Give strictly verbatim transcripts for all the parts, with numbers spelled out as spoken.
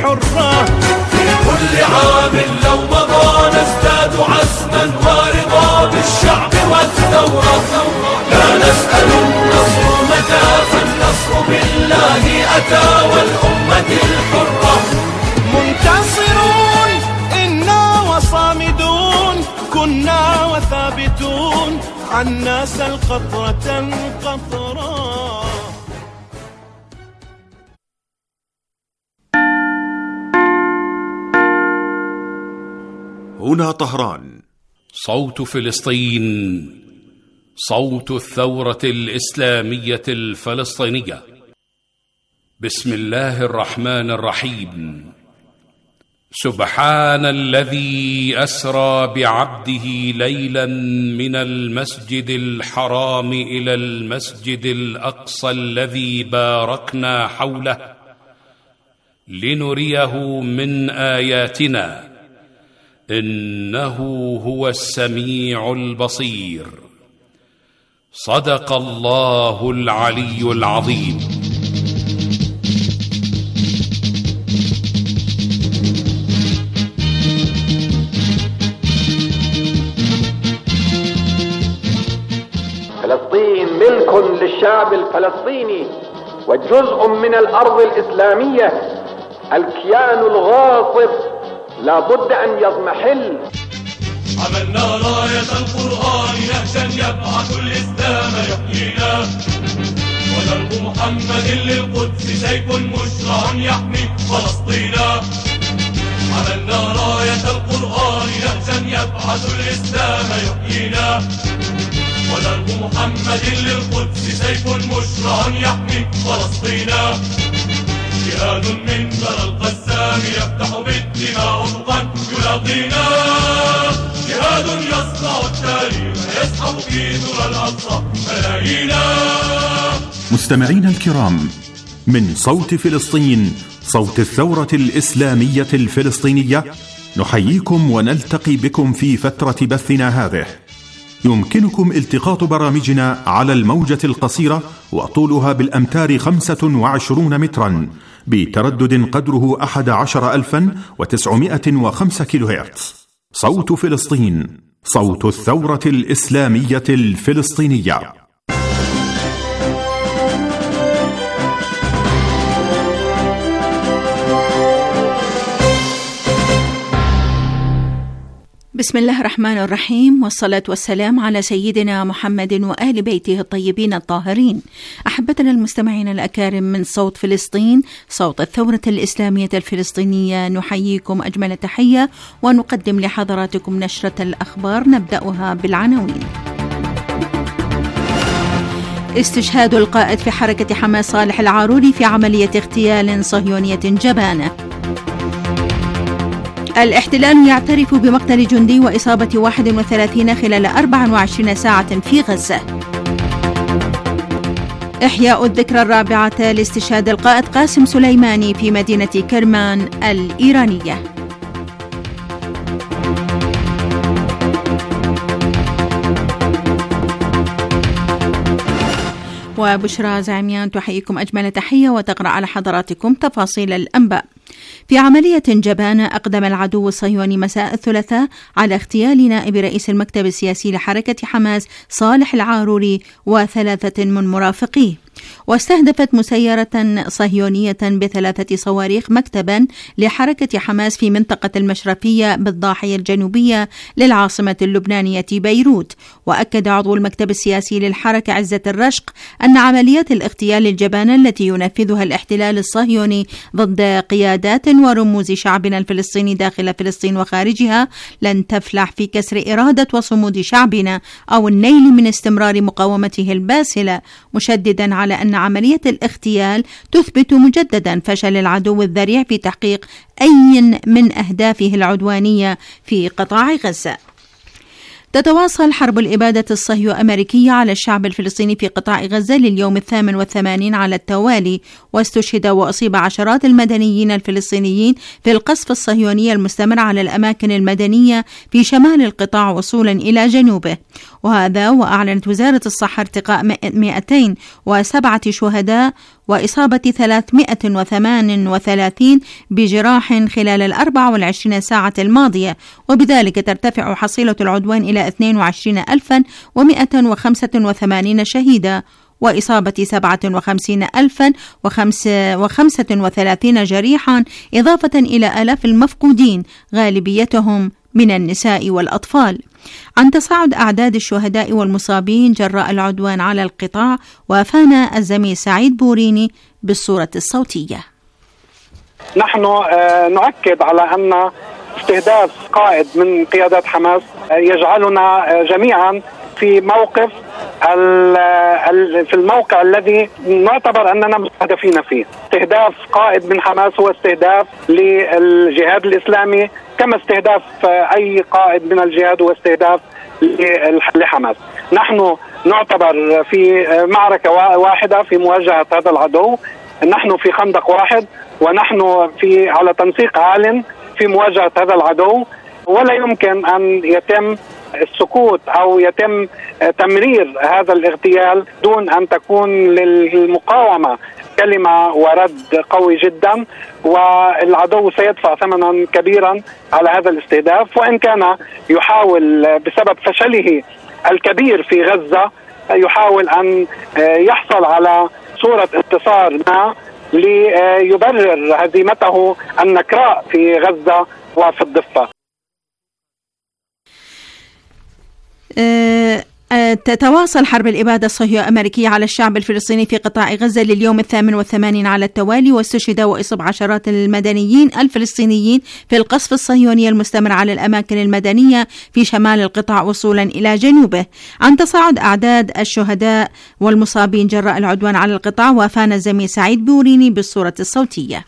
الحرة. في كل عام لو مضى نزداد عزما ورضا بالشعب والثورة. لا نسأل النصر متى فالنصر بالله أتى والأمة الحرة. منتصرون إنا وصامدون كنا وثابتون عنا سل قطرة قطرة. هنا طهران. صوت فلسطين، صوت الثورة الإسلامية الفلسطينية. بسم الله الرحمن الرحيم. سبحان الذي أسرى بعبده ليلا من المسجد الحرام إلى المسجد الأقصى الذي باركنا حوله لنريه من آياتنا إنه هو السميع البصير. صدق الله العلي العظيم. فلسطين ملك للشعب الفلسطيني وجزء من الأرض الإسلامية. الكيان الغاصب لا بد أن يضمحل. عملنا راية القرآن نهجا يبعث الإسلام يحيينا، ودرب محمد للقدس سيف مشرع يحمي فلسطينا. عملنا راية القرآن نهجا يبعث الإسلام يحيينا، ودرب محمد للقدس سيف مشرع يحمي فلسطينا. جهاد من ذرى القسام يفتح بالدماء أفقا يلاقينا، جهاد يصنع التاريخ يسحب في ذرى الأقصى ملايينا. مستمعينا الكرام، من صوت فلسطين، صوت الثورة الإسلامية الفلسطينية، نحييكم ونلتقي بكم في فترة بثنا هذه. يمكنكم التقاط برامجنا على الموجة القصيرة وطولها بالأمتار خمسة وعشرون مترا بتردد قدره أحد عشر ألفا وتسعمائة وخمسة كيلو هرتز. صوت فلسطين، صوت الثورة الإسلامية الفلسطينية. بسم الله الرحمن الرحيم، والصلاة والسلام على سيدنا محمد وآل بيته الطيبين الطاهرين. أحبتنا المستمعين الأكارم من صوت فلسطين، صوت الثورة الإسلامية الفلسطينية، نحييكم أجمل تحية ونقدم لحضراتكم نشرة الأخبار، نبدأها بالعناوين. استشهاد القائد في حركة حماس صالح العاروري في عملية اغتيال صهيونية جبانة. الاحتلال يعترف بمقتل جندي وإصابة واحد وثلاثين خلال أربع وعشرين ساعة في غزة. إحياء الذكرى الرابعة لاستشهاد القائد قاسم سليماني في مدينة كرمان الإيرانية. وبشرى زعميان تحييكم أجمل تحية وتقرأ على حضراتكم تفاصيل الأنباء. في عملية جبانة أقدم العدو الصهيوني مساء الثلاثاء على اغتيال نائب رئيس المكتب السياسي لحركة حماس صالح العاروري وثلاثة من مرافقيه، واستهدفت مسيرة صهيونية بثلاثة صواريخ مكتبا لحركة حماس في منطقة المشرفية بالضاحية الجنوبية للعاصمة اللبنانية بيروت. وأكد عضو المكتب السياسي للحركة عزة الرشق أن عمليات الاغتيال الجبانة التي ينفذها الاحتلال الصهيوني ضد قيادات ورموز شعبنا الفلسطيني داخل فلسطين وخارجها لن تفلح في كسر إرادة وصمود شعبنا أو النيل من استمرار مقاومته الباسلة، مشددا على أن عملية الاغتيال تثبت مجددا فشل العدو الذريع في تحقيق أي من أهدافه العدوانية في قطاع غزة. تتواصل حرب الإبادة الصهيو أمريكية على الشعب الفلسطيني في قطاع غزة لليوم الثامن والثمانين على التوالي، واستشهد وأصيب عشرات المدنيين الفلسطينيين في القصف الصهيوني المستمر على الأماكن المدنية في شمال القطاع وصولا إلى جنوبه. وهذا وأعلنت وزارة الصحة ارتقاء مئتين وسبعة شهداء وإصابة ثلاثمائة وثمانية وثلاثين بجراح خلال الأربع والعشرين ساعة الماضية، وبذلك ترتفع حصيلة العدوان إلى اثنين وعشرين ألفا ومائة وخمسة وثمانين شهيدا، وإصابة سبعة وخمسين ألفا وخمسة وثلاثين جريحا، إضافة إلى آلاف المفقودين غالبيتهم من النساء والأطفال. عن تصاعد أعداد الشهداء والمصابين جراء العدوان على القطاع، وافانا الزميل سعيد بوريني بالصورة الصوتية. نحن نؤكد على أن استهداف قائد من قيادات حماس يجعلنا جميعا في موقف في الموقع الذي نعتبر أننا مستهدفين فيه. استهداف قائد من حماس هو استهداف للجهاد الإسلامي، كما استهداف أي قائد من الجهاد هو استهداف لحماس. نحن نعتبر في معركة واحدة في مواجهة هذا العدو، نحن في خندق واحد، ونحن في على تنسيق عال في مواجهة هذا العدو، ولا يمكن أن يتم السكوت أو يتم تمرير هذا الاغتيال دون أن تكون للمقاومة كلمة ورد قوي جدا، والعدو سيدفع ثمنا كبيرا على هذا الاستهداف. وإن كان يحاول بسبب فشله الكبير في غزة يحاول أن يحصل على صورة انتصار ما ليبرر هزيمته النكراء في غزة وفي الضفة. تتواصل حرب الإبادة الصهيونية على الشعب الفلسطيني في قطاع غزة لليوم الثامن والثمانين على التوالي، واستشهد وإصيب عشرات المدنيين الفلسطينيين في القصف الصهيوني المستمر على الأماكن المدنية في شمال القطاع وصولا إلى جنوبه. عن تصاعد أعداد الشهداء والمصابين جراء العدوان على القطاع، وافانا الزميل سعيد بوريني بالصورة الصوتية.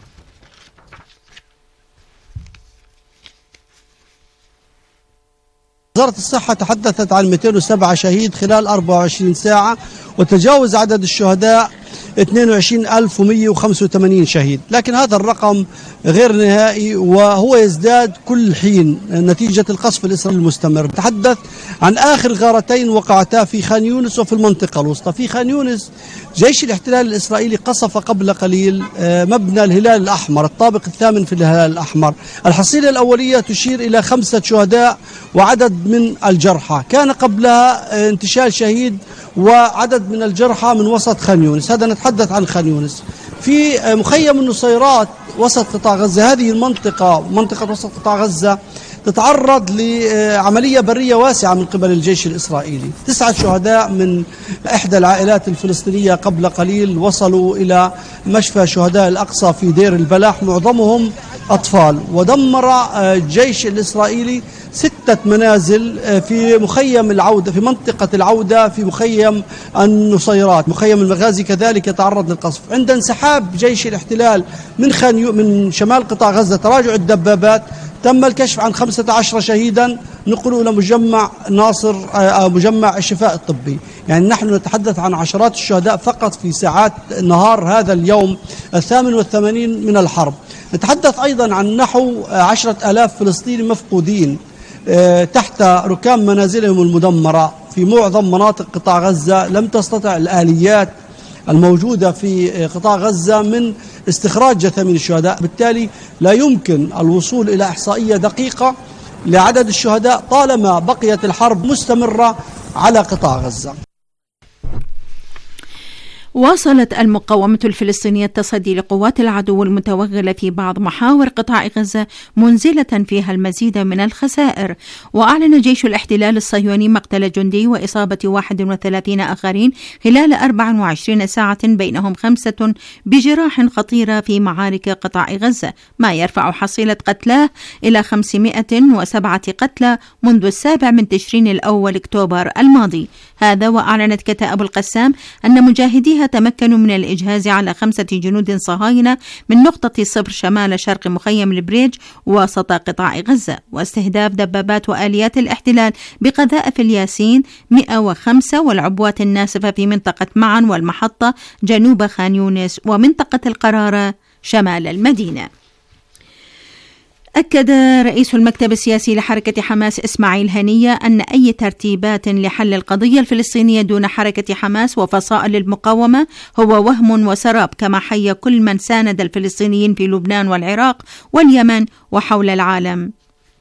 وزارة الصحة تحدثت عن مئتين وسبعة شهيد خلال أربع وعشرين ساعة، وتجاوز عدد الشهداء اثنين وعشرين ألف ومئة وخمسة وثمانين شهيد، لكن هذا الرقم غير نهائي وهو يزداد كل حين نتيجة القصف الإسرائيلي المستمر. تحدث عن آخر غارتين وقعتا في خان يونس وفي المنطقة الوسطى. في خان يونس جيش الاحتلال الإسرائيلي قصف قبل قليل مبنى الهلال الأحمر، الطابق الثامن في الهلال الأحمر. الحصيلة الأولية تشير إلى خمسة شهداء وعدد من الجرحى، كان قبلها انتشال شهيد وعدد من الجرحى من وسط خان يونس. هذا نتحدث عن خان يونس. في مخيم النصيرات وسط قطاع غزة، هذه المنطقة منطقة وسط قطاع غزة تتعرض لعملية برية واسعة من قبل الجيش الإسرائيلي. تسعة شهداء من إحدى العائلات الفلسطينية قبل قليل وصلوا إلى مشفى شهداء الأقصى في دير البلح، معظمهم أطفال. ودمر الجيش الإسرائيلي ستة منازل في مخيم العودة، في منطقة العودة، في مخيم النصيرات. مخيم المغازي كذلك يتعرض للقصف. عند انسحاب جيش الاحتلال من خان من شمال قطاع غزة، تراجع الدبابات، تم الكشف عن خمسة عشر شهيدا نقلوا إلى مجمع ناصر أو مجمع الشفاء الطبي. يعني نحن نتحدث عن عشرات الشهداء فقط في ساعات نهار هذا اليوم الثامن والثمانين من الحرب. نتحدث أيضا عن نحو عشرة آلاف فلسطيني مفقودين تحت ركام منازلهم المدمرة في معظم مناطق قطاع غزة. لم تستطع الآليات الموجودة في قطاع غزة من استخراج جثامين الشهداء، بالتالي لا يمكن الوصول إلى إحصائية دقيقة لعدد الشهداء طالما بقيت الحرب مستمرة على قطاع غزة. واصلت المقاومة الفلسطينية التصدي لقوات العدو المتوغلة في بعض محاور قطاع غزة، منزلة فيها المزيد من الخسائر. وأعلن جيش الاحتلال الصهيوني مقتل جندي وإصابة واحد وثلاثين آخرين خلال أربع وعشرين ساعة، بينهم خمسة بجراح خطيرة في معارك قطاع غزة، ما يرفع حصيلة قتلاه إلى خمسمائة وسبعة قتلى منذ السابع من تشرين الأول أكتوبر الماضي. هذا وأعلنت كتائب القسام أن مجاهديها تمكنوا من الإجهاز على خمسة جنود صهاينة من نقطة صفر شمال شرق مخيم البريج وسط قطاع غزة، واستهداف دبابات وآليات الاحتلال بقذائف الياسين مئة وخمسة والعبوات الناسفة في منطقة معن والمحطة جنوب خان يونس ومنطقة القرارة شمال المدينة. أكد رئيس المكتب السياسي لحركة حماس إسماعيل هنية أن أي ترتيبات لحل القضية الفلسطينية دون حركة حماس وفصائل المقاومة هو وهم وسراب، كما حيا كل من ساند الفلسطينيين في لبنان والعراق واليمن وحول العالم.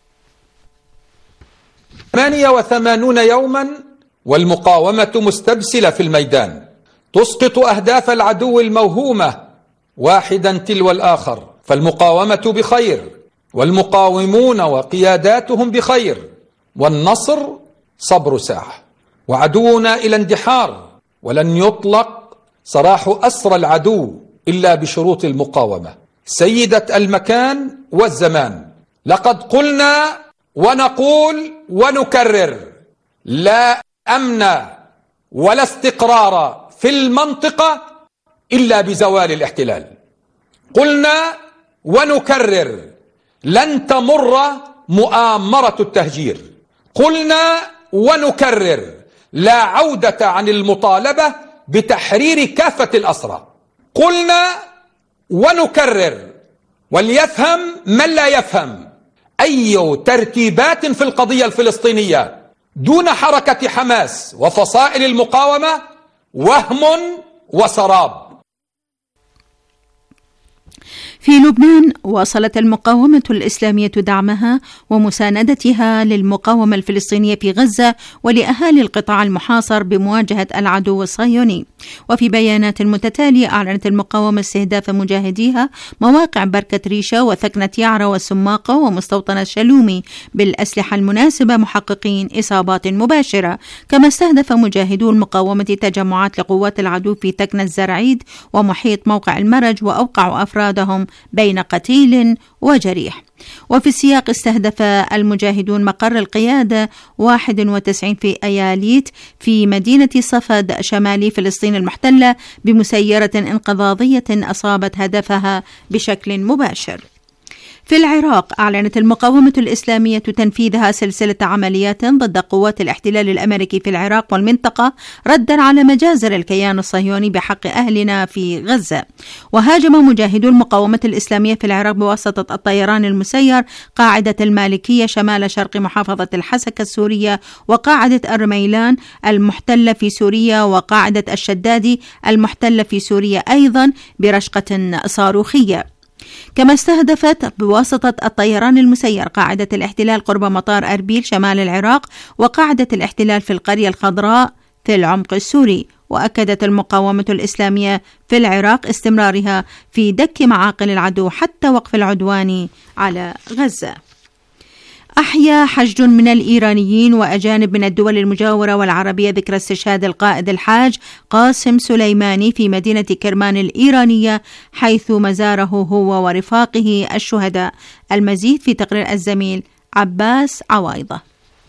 ثمانية وثمانين يوما والمقاومة مستبسلة في الميدان، تسقط أهداف العدو الموهومة واحدا تلو الآخر، فالمقاومة بخير والمقاومون وقياداتهم بخير، والنصر صبر ساعة، وعدونا إلى اندحار، ولن يطلق سراح أسرى العدو إلا بشروط المقاومة سيدة المكان والزمان. لقد قلنا ونقول ونكرر: لا أمن ولا استقرار في المنطقة إلا بزوال الاحتلال. قلنا ونكرر: لن تمر مؤامرة التهجير. قلنا ونكرر: لا عودة عن المطالبة بتحرير كافة الأسرى. قلنا ونكرر، وليفهم من لا يفهم، أي ترتيبات في القضية الفلسطينية دون حركة حماس وفصائل المقاومة وهم وسراب. في لبنان واصلت المقاومة الإسلامية دعمها ومساندتها للمقاومة الفلسطينية في غزة ولأهالي القطاع المحاصر بمواجهة العدو الصهيوني. وفي بيانات متتالية أعلنت المقاومة استهداف مجاهديها مواقع بركة ريشة وثكنة يعرة والسماقة ومستوطنة شلومي بالأسلحة المناسبة، محققين إصابات مباشرة. كما استهدف مجاهدو المقاومة تجمعات لقوات العدو في ثكنة الزرعيد ومحيط موقع المرج، وأوقعوا أفرادهم بين قتيل وجريح. وفي السياق استهدف المجاهدون مقر القيادة واحد وتسعين في أياليت في مدينة صفد شمالي فلسطين المحتلة بمسيرة انقضاضية أصابت هدفها بشكل مباشر. في العراق أعلنت المقاومة الإسلامية تنفيذها سلسلة عمليات ضد قوات الاحتلال الأمريكي في العراق والمنطقة ردا على مجازر الكيان الصهيوني بحق أهلنا في غزة. وهاجم مجاهدو المقاومة الإسلامية في العراق بواسطة الطيران المسير قاعدة المالكية شمال شرق محافظة الحسكة السورية، وقاعدة الرميلان المحتلة في سوريا، وقاعدة الشدادي المحتلة في سوريا أيضا برشقة صاروخية. كما استهدفت بواسطة الطيران المسير قاعدة الاحتلال قرب مطار أربيل شمال العراق، وقاعدة الاحتلال في القرية الخضراء في العمق السوري. وأكدت المقاومة الإسلامية في العراق استمرارها في دك معاقل العدو حتى وقف العدوان على غزة. أحيا حشد من الإيرانيين وأجانب من الدول المجاورة والعربية ذكرى استشهاد القائد الحاج قاسم سليماني في مدينة كرمان الإيرانية، حيث مزاره هو ورفاقه الشهداء. المزيد في تقرير الزميل عباس عوايضة.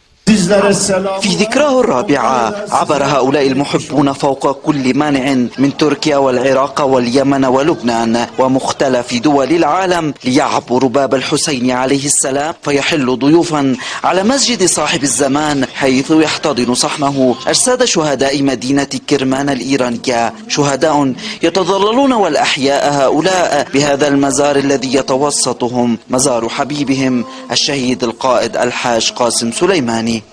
في ذكراه الرابعة عبر هؤلاء المحبون فوق كل مانع من تركيا والعراق واليمن ولبنان ومختلف دول العالم ليعبروا باب الحسين عليه السلام فيحل ضيوفا على مسجد صاحب الزمان، حيث يحتضن صحنه أجساد شهداء مدينة كرمان الإيرانية، شهداء يتظللون والأحياء هؤلاء بهذا المزار الذي يتوسطهم مزار حبيبهم الشهيد القائد الحاج قاسم سليماني.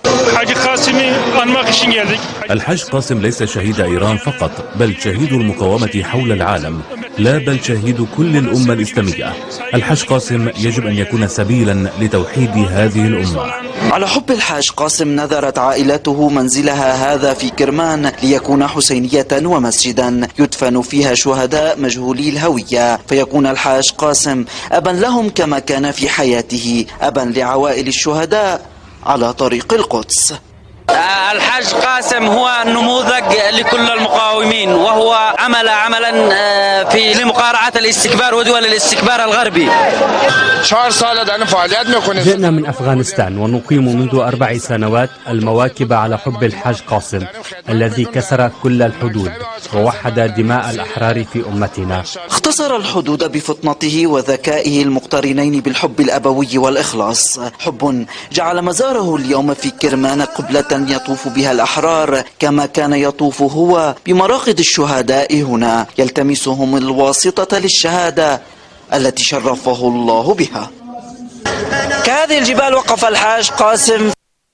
الحاج قاسم ليس شهيد إيران فقط، بل شهيد المقاومة حول العالم، لا بل شهيد كل الأمة الإسلامية. الحاج قاسم يجب أن يكون سبيلا لتوحيد هذه الأمة. على حب الحاج قاسم نذرت عائلته منزلها هذا في كرمان ليكون حسينية ومسجدا يدفن فيها شهداء مجهولي الهوية، فيكون الحاج قاسم أبا لهم كما كان في حياته أبا لعوائل الشهداء على طريق القدس. الحاج قاسم هو نموذج لكل المقاومين، وهو عمل عملا في لمقارعة الاستكبار ودول الاستكبار الغربي. جئنا من أفغانستان ونقيم منذ أربع سنوات المواكب على حب الحاج قاسم الذي كسر كل الحدود ووحد دماء الأحرار في أمتنا. اختصر الحدود بفطنته وذكائه المقترنين بالحب الأبوي والإخلاص، حب جعل مزاره اليوم في كرمان قبلة يطوف بها الأحرار كما كان يطوف هو بمراقد الشهداء هنا، يلتمسهم الواسطة للشهادة التي شرفه الله بها. كهذه الجبال وقف الحاج قاسم.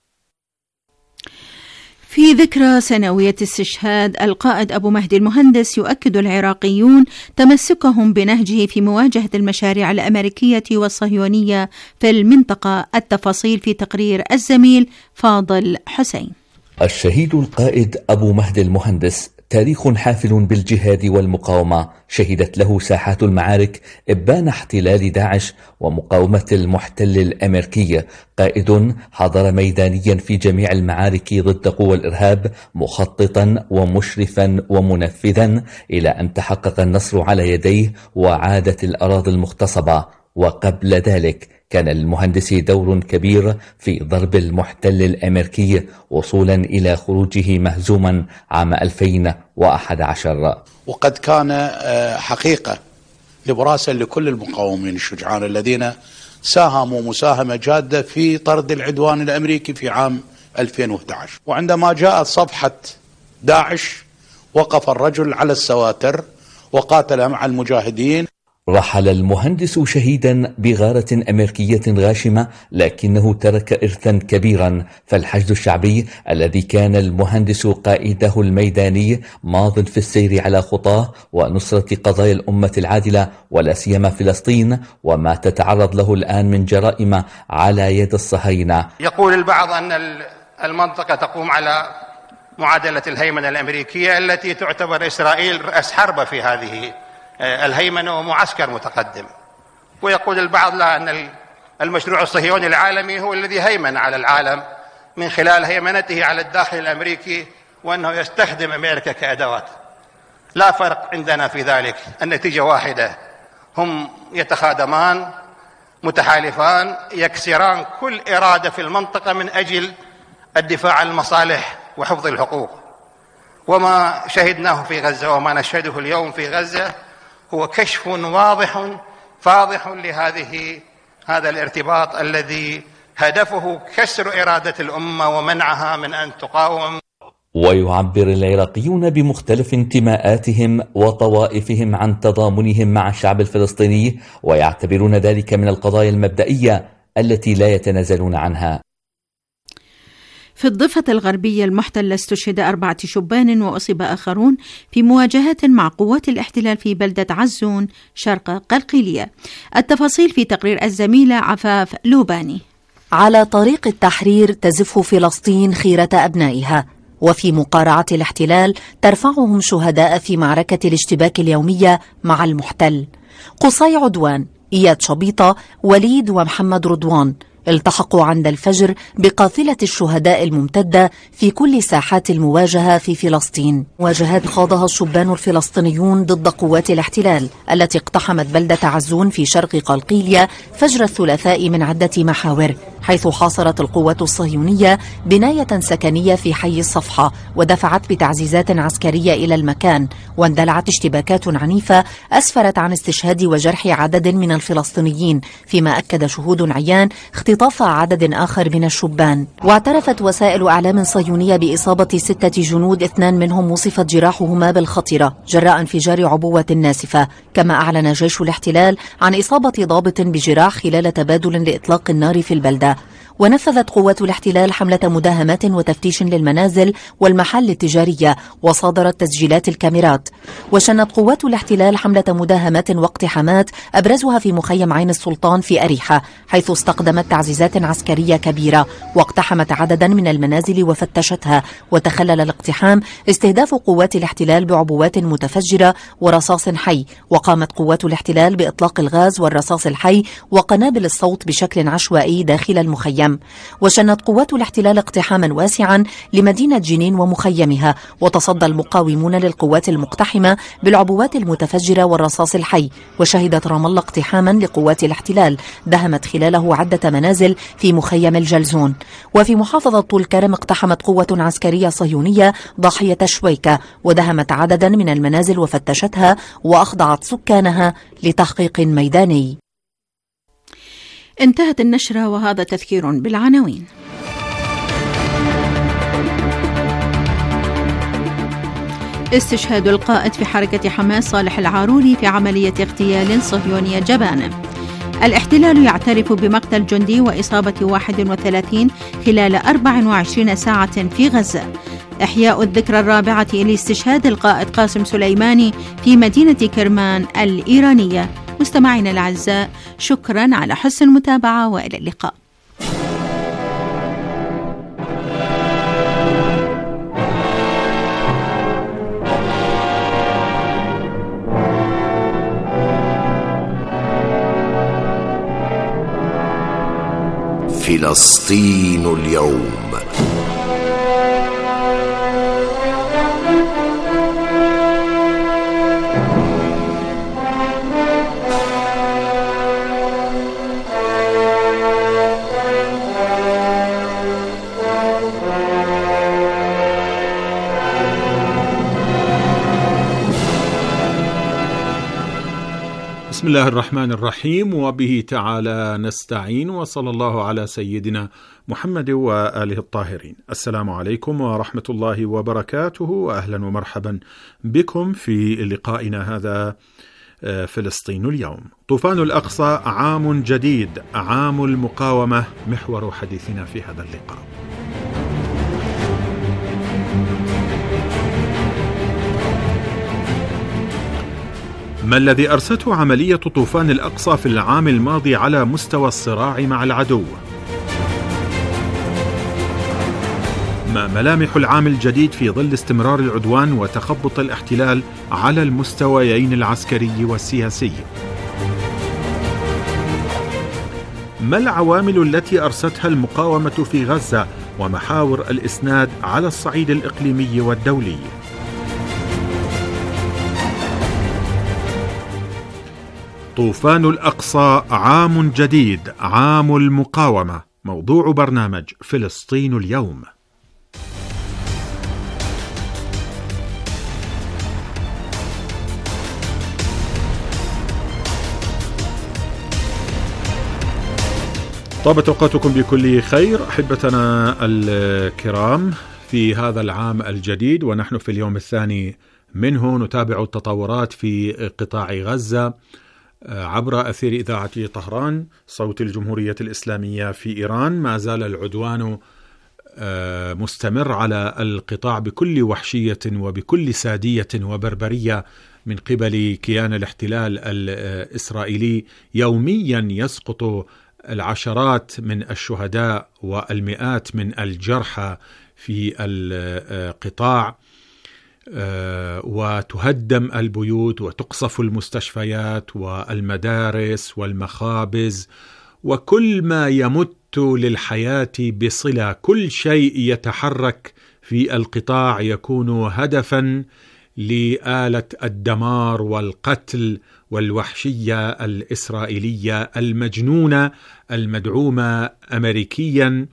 في ذكرى سنوية استشهاد القائد أبو مهدي المهندس، يؤكد العراقيون تمسكهم بنهجه في مواجهة المشاريع الأمريكية والصهيونية في المنطقة. التفاصيل في تقرير الزميل فاضل حسين. الشهيد القائد أبو مهدي المهندس تاريخ حافل بالجهاد والمقاومة شهدت له ساحات المعارك إبان احتلال داعش ومقاومة المحتل الأمريكي. قائد حضر ميدانيا في جميع المعارك ضد قوى الإرهاب، مخططا ومشرفا ومنفذا إلى أن تحقق النصر على يديه وعادت الأراضي المغتصبة. وقبل ذلك كان للمهندس دور كبير في ضرب المحتل الأمريكي وصولا إلى خروجه مهزوما عام ألفين وأحد عشر. وقد كان حقيقة لبراسا لكل المقاومين الشجعان الذين ساهموا مساهمة جادة في طرد العدوان الأمريكي في عام ألفين وأحد عشر. وعندما جاءت صفحة داعش وقف الرجل على السواتر وقاتل مع المجاهدين. رحل المهندس شهيدا بغارة أمريكية غاشمة، لكنه ترك إرثا كبيرا، فالحشد الشعبي الذي كان المهندس قائده الميداني ماض في السير على خطاه ونصرة قضايا الأمة العادلة ولا سيما فلسطين وما تتعرض له الآن من جرائم على يد الصهاينة. يقول البعض أن المنطقة تقوم على معادلة الهيمنة الأمريكية التي تعتبر إسرائيل رأس حربة في هذه الهيمنة ومعسكر متقدم، ويقول البعض لا، أن المشروع الصهيوني العالمي هو الذي هيمن على العالم من خلال هيمنته على الداخل الأمريكي، وأنه يستخدم أمريكا كأدوات. لا فرق عندنا في ذلك، النتيجة واحدة، هم يتخادمان متحالفان يكسران كل إرادة في المنطقة من أجل الدفاع عن المصالح وحفظ الحقوق. وما شهدناه في غزة وما نشهده اليوم في غزة هو كشف واضح فاضح لهذه هذا الارتباط الذي هدفه كسر إرادة الأمة ومنعها من أن تقاوم. ويعبر العراقيون بمختلف انتماءاتهم وطوائفهم عن تضامنهم مع الشعب الفلسطيني، ويعتبرون ذلك من القضايا المبدئية التي لا يتنازلون عنها. في الضفة الغربية المحتلة استشهد أربعة شبان وأصيب آخرون في مواجهات مع قوات الاحتلال في بلدة عزون شرق قلقيلية. التفاصيل في تقرير الزميلة عفاف لوباني. على طريق التحرير تزف فلسطين خيرة أبنائها، وفي مقارعة الاحتلال ترفعهم شهداء في معركة الاشتباك اليومية مع المحتل. قصي عدوان، إياد شبيطة، وليد ومحمد رضوان التحقوا عند الفجر بقافلة الشهداء الممتدة في كل ساحات المواجهة في فلسطين. مواجهات خاضها الشبان الفلسطينيون ضد قوات الاحتلال التي اقتحمت بلدة عزون في شرق قلقيلية فجر الثلاثاء من عدة محاور، حيث حاصرت القوات الصهيونية بناية سكنية في حي الصفحة ودفعت بتعزيزات عسكرية إلى المكان، واندلعت اشتباكات عنيفة أسفرت عن استشهاد وجرح عدد من الفلسطينيين، فيما أكد شهود عيان اختطاف عدد آخر من الشبان. واعترفت وسائل أعلام صهيونية بإصابة ستة جنود، اثنان منهم وصفت جراحهما بالخطرة جراء انفجار عبوة ناسفة. كما أعلن جيش الاحتلال عن إصابة ضابط بجراح خلال تبادل لإطلاق النار في البلدة. ونفذت قوات الاحتلال حملة مداهمات وتفتيش للمنازل والمحال التجارية، وصادرت تسجيلات الكاميرات. وشنت قوات الاحتلال حملة مداهمات واقتحامات أبرزها في مخيم عين السلطان في أريحة، حيث استخدمت تعزيزات عسكرية كبيرة واقتحمت عددا من المنازل وفتشتها. وتخلل الاقتحام استهداف قوات الاحتلال بعبوات متفجرة ورصاص حي، وقامت قوات الاحتلال بإطلاق الغاز والرصاص الحي وقنابل الصوت بشكل عشوائي داخل المخيم. وشنت قوات الاحتلال اقتحاما واسعا لمدينة جنين ومخيمها، وتصدى المقاومون للقوات المقتحمة بالعبوات المتفجرة والرصاص الحي. وشهدت رام الله اقتحاما لقوات الاحتلال دهمت خلاله عدة منازل في مخيم الجلزون. وفي محافظة طول كرم اقتحمت قوة عسكرية صهيونية ضاحية شويكة ودهمت عددا من المنازل وفتشتها وأخضعت سكانها لتحقيق ميداني. انتهت النشرة وهذا تذكير بالعناوين. استشهاد القائد في حركة حماس صالح العاروري في عملية اغتيال صهيونية جبانة. الاحتلال يعترف بمقتل جندي وإصابة واحد وثلاثين خلال أربع وعشرين ساعة في غزة. إحياء الذكرى الرابعة لاستشهاد القائد قاسم سليماني في مدينة كرمان الإيرانية. مستمعينا الأعزاء، شكرا على حسن المتابعة وإلى اللقاء. فلسطين اليوم. بسم الله الرحمن الرحيم، وبه تعالى نستعين، وصلى الله على سيدنا محمد وآله الطاهرين. السلام عليكم ورحمة الله وبركاته، وأهلا ومرحبا بكم في لقائنا هذا فلسطين اليوم. طوفان الأقصى عام جديد، عام المقاومة، محور حديثنا في هذا اللقاء. ما الذي أرسته عملية طوفان الأقصى في العام الماضي على مستوى الصراع مع العدو؟ ما ملامح العام الجديد في ظل استمرار العدوان وتخبط الاحتلال على المستويين العسكري والسياسي؟ ما العوامل التي أرستها المقاومة في غزة ومحاور الإسناد على الصعيد الإقليمي والدولي؟ طوفان الأقصى عام جديد، عام المقاومة، موضوع برنامج فلسطين اليوم. طابت أوقاتكم بكل خير أحبتنا الكرام في هذا العام الجديد، ونحن في اليوم الثاني منه نتابع التطورات في قطاع غزة عبر أثير إذاعة طهران صوت الجمهورية الإسلامية في إيران. ما زال العدوان مستمر على القطاع بكل وحشية وبكل سادية وبربرية من قبل كيان الاحتلال الإسرائيلي. يوميا يسقط العشرات من الشهداء والمئات من الجرحى في القطاع، وتهدم البيوت وتقصف المستشفيات والمدارس والمخابز وكل ما يمت للحياة بصلة. كل شيء يتحرك في القطاع يكون هدفا لآلة الدمار والقتل والوحشية الإسرائيلية المجنونة المدعومة أمريكيا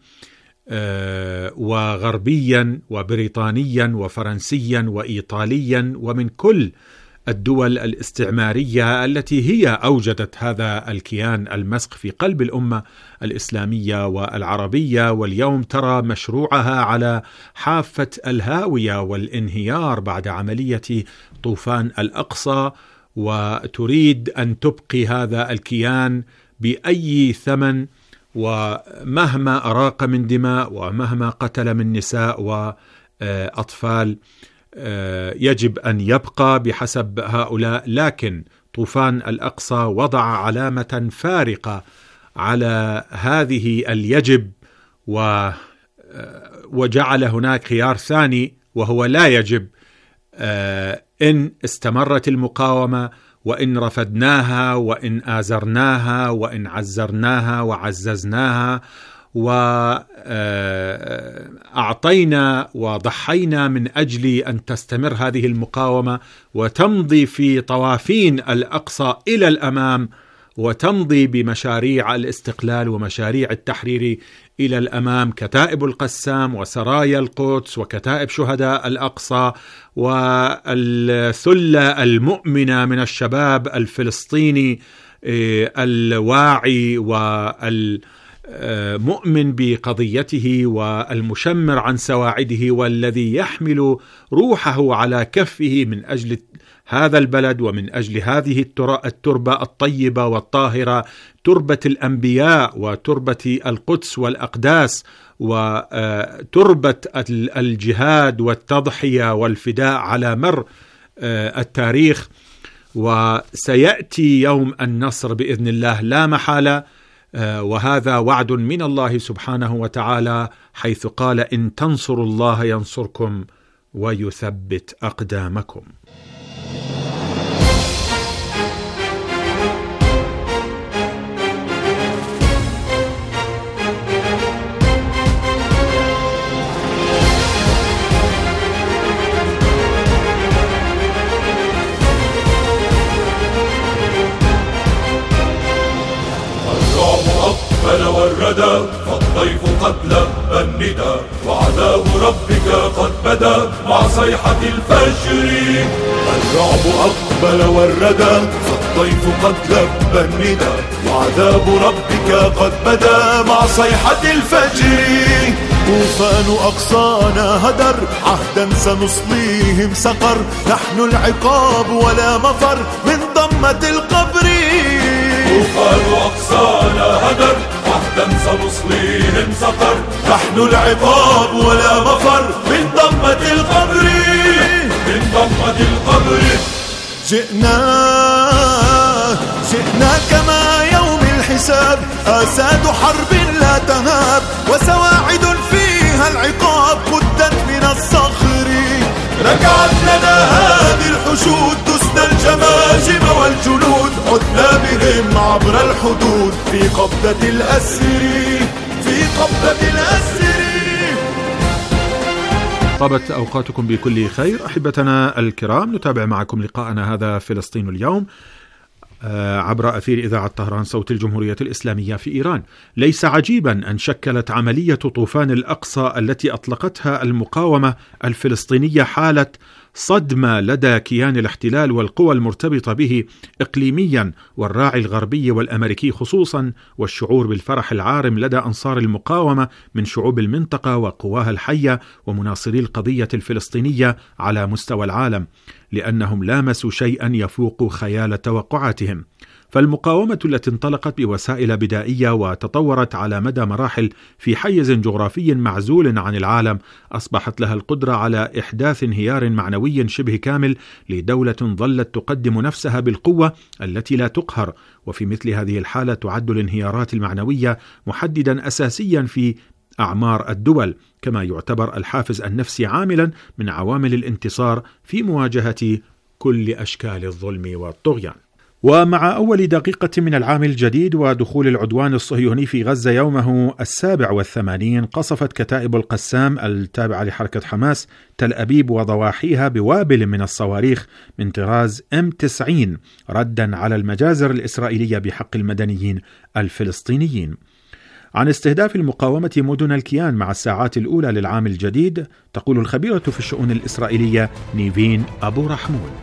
وغربيا وبريطانيا وفرنسيا وإيطاليا ومن كل الدول الاستعمارية التي هي أوجدت هذا الكيان المسخ في قلب الأمة الإسلامية والعربية. واليوم ترى مشروعها على حافة الهاوية والانهيار بعد عملية طوفان الأقصى، وتريد أن تبقي هذا الكيان بأي ثمن، ومهما أراق من دماء ومهما قتل من نساء وأطفال يجب أن يبقى بحسب هؤلاء. لكن طوفان الأقصى وضع علامة فارقة على هذه اليجب، وجعل هناك خيار ثاني وهو لا يجب. إن استمرت المقاومة وإن رفضناها وإن آزرناها وإن عزرناها وعززناها وأعطينا وضحينا من أجل أن تستمر هذه المقاومة وتمضي في طوافين الأقصى إلى الأمام، وتمضي بمشاريع الاستقلال ومشاريع التحرير إلى الأمام، كتائب القسام وسرايا القدس وكتائب شهداء الأقصى والثلة المؤمنة من الشباب الفلسطيني الواعي والمؤمن بقضيته والمشمر عن سواعده والذي يحمل روحه على كفه من أجل هذا البلد ومن أجل هذه التربة الطيبة والطاهرة، تربة الأنبياء وتربة القدس والأقداس وتربة الجهاد والتضحية والفداء على مر التاريخ. وسيأتي يوم النصر بإذن الله لا محالة، وهذا وعد من الله سبحانه وتعالى، حيث قال: إن تنصروا الله ينصركم ويثبت أقدامكم. والردى فالضيف قد لبى الندى، وعذاب ربك قد بدا مع صيحة الفجر. الرعب أقبل والردى فالضيف قد لبى الندى، وعذاب ربك قد بدا مع صيحة الفجر. طوفان أقصانا هدر عهدا سنصليهم سقر، نحن العقاب ولا مفر من ضمة القبر. طوفان أقصانا هدر عهدا سنصليهم سقر، نحن العقاب ولا مفر من ضمة القبر. من ضمة القبر جئنا جئنا كما يوم الحساب، آساد حرب لا تهاب، وسواعد فيها العقاب قدت من الصخر. ركعت لنا هذه الحشود دسنا الجماجم والجنود، عدنا بهم عبر الحدود في قبضة الأسر. في قبضة الأسر. طابت أوقاتكم بكل خير أحبتنا الكرام، نتابع معكم لقاءنا هذا فلسطين اليوم عبر أثير إذاعة طهران صوت الجمهورية الإسلامية في إيران. ليس عجيبا أن شكلت عملية طوفان الأقصى التي أطلقتها المقاومة الفلسطينية حالة صدمة لدى كيان الاحتلال والقوى المرتبطة به إقليميا والراعي الغربي والأمريكي خصوصا، والشعور بالفرح العارم لدى أنصار المقاومة من شعوب المنطقة وقواها الحية ومناصري القضية الفلسطينية على مستوى العالم، لأنهم لامسوا شيئا يفوق خيال توقعاتهم. فالمقاومة التي انطلقت بوسائل بدائية وتطورت على مدى مراحل في حيز جغرافي معزول عن العالم، أصبحت لها القدرة على إحداث انهيار معنوي شبه كامل لدولة ظلت تقدم نفسها بالقوة التي لا تقهر. وفي مثل هذه الحالة تعد الانهيارات المعنوية محددا أساسيا في أعمار الدول، كما يعتبر الحافز النفسي عاملا من عوامل الانتصار في مواجهة كل أشكال الظلم والطغيان. ومع أول دقيقة من العام الجديد ودخول العدوان الصهيوني في غزة يومه السابع والثمانين، قصفت كتائب القسام التابعة لحركة حماس تل أبيب وضواحيها بوابل من الصواريخ من طراز إم تسعين ردا على المجازر الإسرائيلية بحق المدنيين الفلسطينيين. عن استهداف المقاومة مدن الكيان مع الساعات الأولى للعام الجديد تقول الخبيرة في الشؤون الإسرائيلية نيفين أبو رحمون: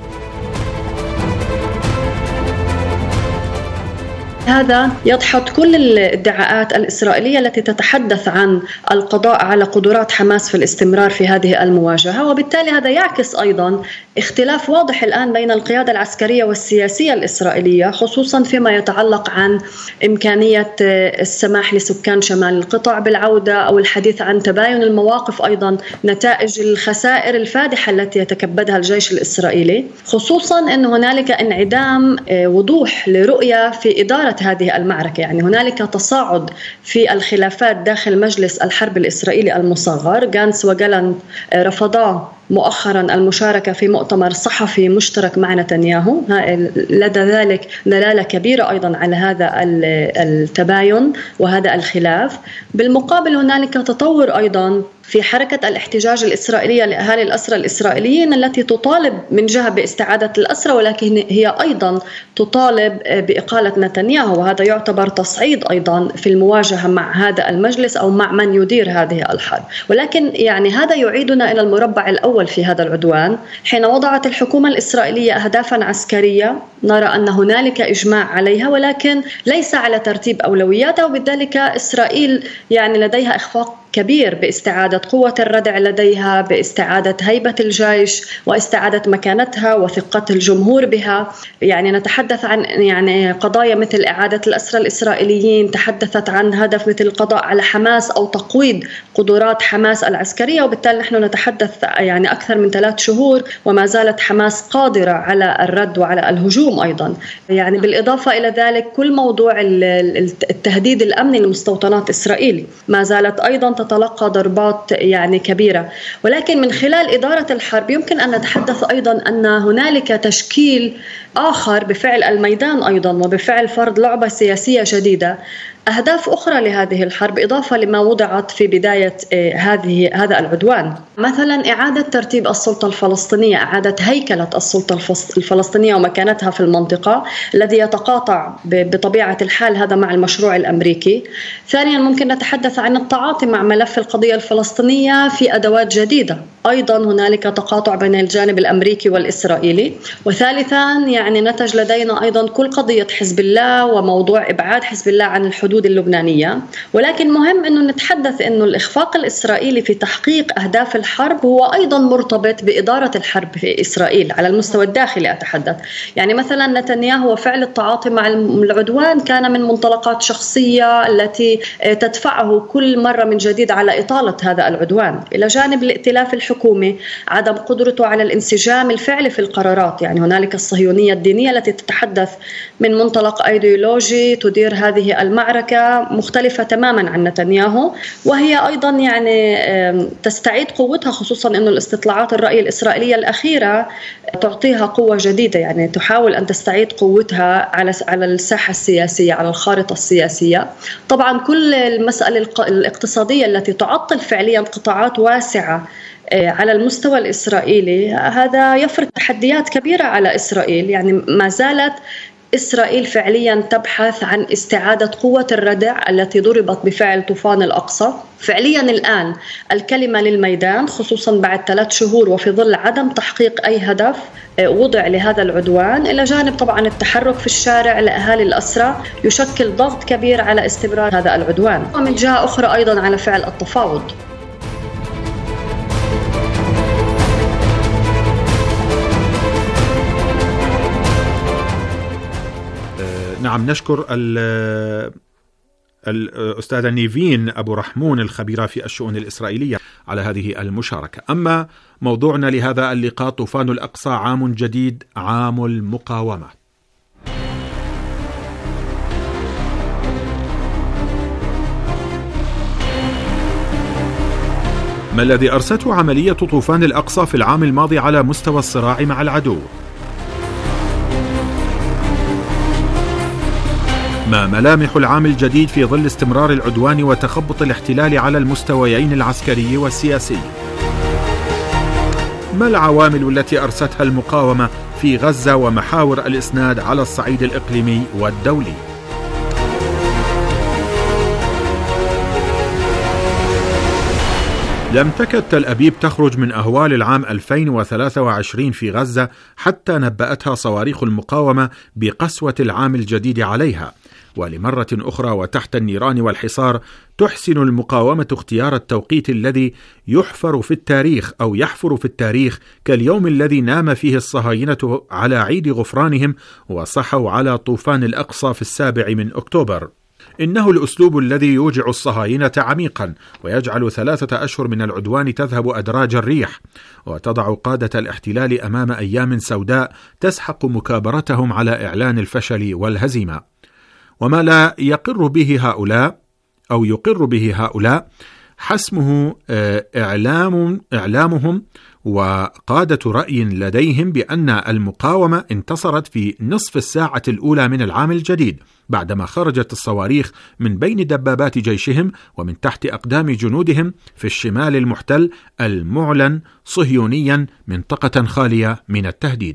هذا يدحض كل الادعاءات الإسرائيلية التي تتحدث عن القضاء على قدرات حماس في الاستمرار في هذه المواجهة، وبالتالي هذا يعكس أيضا اختلاف واضح الآن بين القيادة العسكرية والسياسية الإسرائيلية، خصوصا فيما يتعلق عن إمكانية السماح لسكان شمال القطاع بالعودة، أو الحديث عن تباين المواقف، أيضا نتائج الخسائر الفادحة التي يتكبدها الجيش الإسرائيلي، خصوصا أن هنالك انعدام وضوح لرؤية في إدارة هذه المعركة. يعني هنالك تصاعد في الخلافات داخل مجلس الحرب الإسرائيلي المصغر. غانتس وجالانت رفضا مؤخرا المشاركة في مؤتمر صحفي مشترك مع نتنياهو، لدى ذلك دلالة كبيرة أيضا على هذا التباين وهذا الخلاف. بالمقابل هنالك تطور أيضا في حركة الاحتجاج الإسرائيلية لأهالي الأسرى الإسرائيليين التي تطالب من جهة باستعادة الأسرى، ولكن هي أيضا تطالب بإقالة نتنياهو، وهذا يعتبر تصعيد أيضا في المواجهة مع هذا المجلس أو مع من يدير هذه الحرب. ولكن يعني هذا يعيدنا إلى المربع الأول في هذا العدوان. حين وضعت الحكومة الإسرائيلية أهدافا عسكرية نرى أن هنالك إجماع عليها، ولكن ليس على ترتيب أولوياتها، وبذلك إسرائيل يعني لديها إخفاق كبير باستعادة قوة الردع لديها، باستعادة هيبة الجيش واستعادة مكانتها وثقة الجمهور بها. يعني نتحدث عن يعني قضايا مثل إعادة الأسرى الإسرائيليين، تحدثت عن هدف مثل القضاء على حماس أو تقويض قدرات حماس العسكرية، وبالتالي نحن نتحدث يعني أكثر من ثلاث شهور وما زالت حماس قادرة على الرد وعلى الهجوم أيضا. يعني بالإضافة إلى ذلك كل موضوع التهديد الأمني لمستوطنات إسرائيل ما زالت أيضا تتلقى ضربات يعني كبيرة. ولكن من خلال إدارة الحرب يمكن أن نتحدث أيضا أن هنالك تشكيل آخر بفعل الميدان أيضا وبفعل فرض لعبة سياسية جديدة، أهداف أخرى لهذه الحرب إضافة لما وضعت في بداية هذه هذا العدوان. مثلا إعادة ترتيب السلطة الفلسطينية، إعادة هيكلة السلطة الفلسطينية ومكانتها في المنطقة، الذي يتقاطع بطبيعة الحال هذا مع المشروع الأمريكي. ثانيا ممكن نتحدث عن التعاطي مع ملف القضية الفلسطينية في أدوات جديدة، أيضا هنالك تقاطع بين الجانب الأمريكي والإسرائيلي. وثالثا يعني نتج لدينا أيضا كل قضية حزب الله وموضوع إبعاد حزب الله عن الحدود اللبنانية. ولكن مهم أنه نتحدث أنه الإخفاق الإسرائيلي في تحقيق أهداف الحرب هو أيضا مرتبط بإدارة الحرب في إسرائيل على المستوى الداخلي. أتحدث يعني مثلا نتنياهو وفعل التعاطي مع العدوان كان من منطلقات شخصية التي تدفعه كل مرة من جديد على إطالة هذا العدوان، إلى جانب الائتلاف الحكومي عدم قدرته على الانسجام الفعلي في القرارات. يعني هنالك الصهيونية الدينية التي تتحدث من منطلق أيديولوجي تدير هذه المعركة مختلفة تماما عن نتنياهو، وهي أيضا يعني تستعيد قوتها، خصوصا أن الاستطلاعات الرأي الإسرائيلية الأخيرة تعطيها قوة جديدة، يعني تحاول أن تستعيد قوتها على على الساحة السياسية، على الخارطة السياسية. طبعا كل المسألة الاقتصادية التي تعطل فعليا قطاعات واسعة على المستوى الإسرائيلي، هذا يفرض تحديات كبيرة على إسرائيل. يعني ما زالت إسرائيل فعليا تبحث عن استعادة قوة الردع التي ضربت بفعل طوفان الأقصى. فعليا الآن الكلمة للميدان، خصوصا بعد ثلاث شهور وفي ظل عدم تحقيق أي هدف وضع لهذا العدوان، إلى جانب طبعا التحرك في الشارع لأهالي الأسرى، يشكل ضغط كبير على استمرار هذا العدوان، ومن جهة أخرى أيضا على فعل التفاوض. نعم، نشكر الأستاذة نيفين أبو رحمون الخبيرة في الشؤون الإسرائيلية على هذه المشاركة. أما موضوعنا لهذا اللقاء طوفان الأقصى، عام جديد، عام المقاومة. ما الذي أرسته عملية طوفان الأقصى في العام الماضي على مستوى الصراع مع العدو؟ ما ملامح العام الجديد في ظل استمرار العدوان وتخبط الاحتلال على المستويين العسكري والسياسي؟ ما العوامل التي أرستها المقاومة في غزة ومحاور الإسناد على الصعيد الإقليمي والدولي؟ لم تكد تل أبيب تخرج من أهوال العام ألفين وثلاثة وعشرين في غزة حتى نبأتها صواريخ المقاومة بقسوة العام الجديد عليها، ولمرة أخرى وتحت النيران والحصار تحسن المقاومة اختيار التوقيت الذي يحفر في التاريخ أو يحفر في التاريخ كاليوم الذي نام فيه الصهاينة على عيد غفرانهم وصحوا على طوفان الأقصى في السابع من أكتوبر. إنه الأسلوب الذي يوجع الصهاينة عميقا ويجعل ثلاثة أشهر من العدوان تذهب أدراج الريح، وتضع قادة الاحتلال أمام أيام سوداء تسحق مكابرتهم على إعلان الفشل والهزيمة. وما لا يقر به هؤلاء أو يقر به هؤلاء حسمه إعلام إعلامهم وقادة رأي لديهم بأن المقاومة انتصرت في نصف الساعة الأولى من العام الجديد، بعدما خرجت الصواريخ من بين دبابات جيشهم ومن تحت أقدام جنودهم في الشمال المحتل المعلن صهيونيا منطقة خالية من التهديد.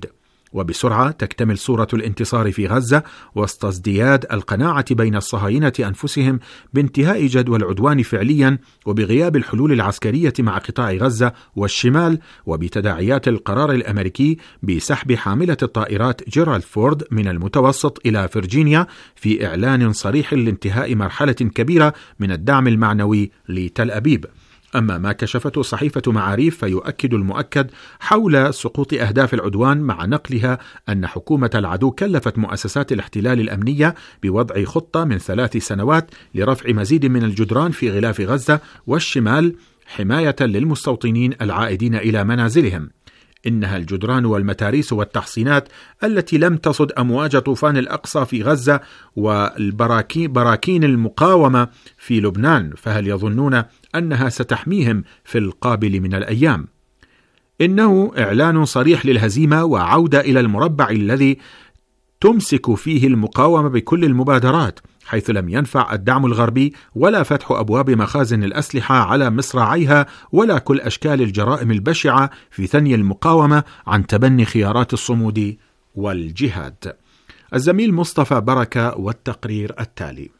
وبسرعة تكتمل صورة الانتصار في غزة وسط ازدياد القناعة بين الصهاينة أنفسهم بانتهاء جدوى العدوان فعليا وبغياب الحلول العسكرية مع قطاع غزة والشمال، وبتداعيات القرار الأمريكي بسحب حاملة الطائرات جيرالد فورد من المتوسط إلى فرجينيا في إعلان صريح لانتهاء مرحلة كبيرة من الدعم المعنوي لتل أبيب. أما ما كشفته صحيفة معاريف فيؤكد المؤكد حول سقوط أهداف العدوان مع نقلها أن حكومة العدو كلفت مؤسسات الاحتلال الأمنية بوضع خطة من ثلاث سنوات لرفع مزيد من الجدران في غلاف غزة والشمال حماية للمستوطنين العائدين إلى منازلهم. إنها الجدران والمتاريس والتحصينات التي لم تصد أمواج طوفان الأقصى في غزة والبراكين براكين المقاومة في لبنان، فهل يظنون أنها ستحميهم في القابل من الأيام؟ إنه إعلان صريح للهزيمة وعودة إلى المربع الذي تمسك فيه المقاومة بكل المبادرات، حيث لم ينفع الدعم الغربي ولا فتح أبواب مخازن الأسلحة على مصراعيها ولا كل أشكال الجرائم البشعة في ثني المقاومة عن تبني خيارات الصمود والجهاد. الزميل مصطفى بركة والتقرير التالي.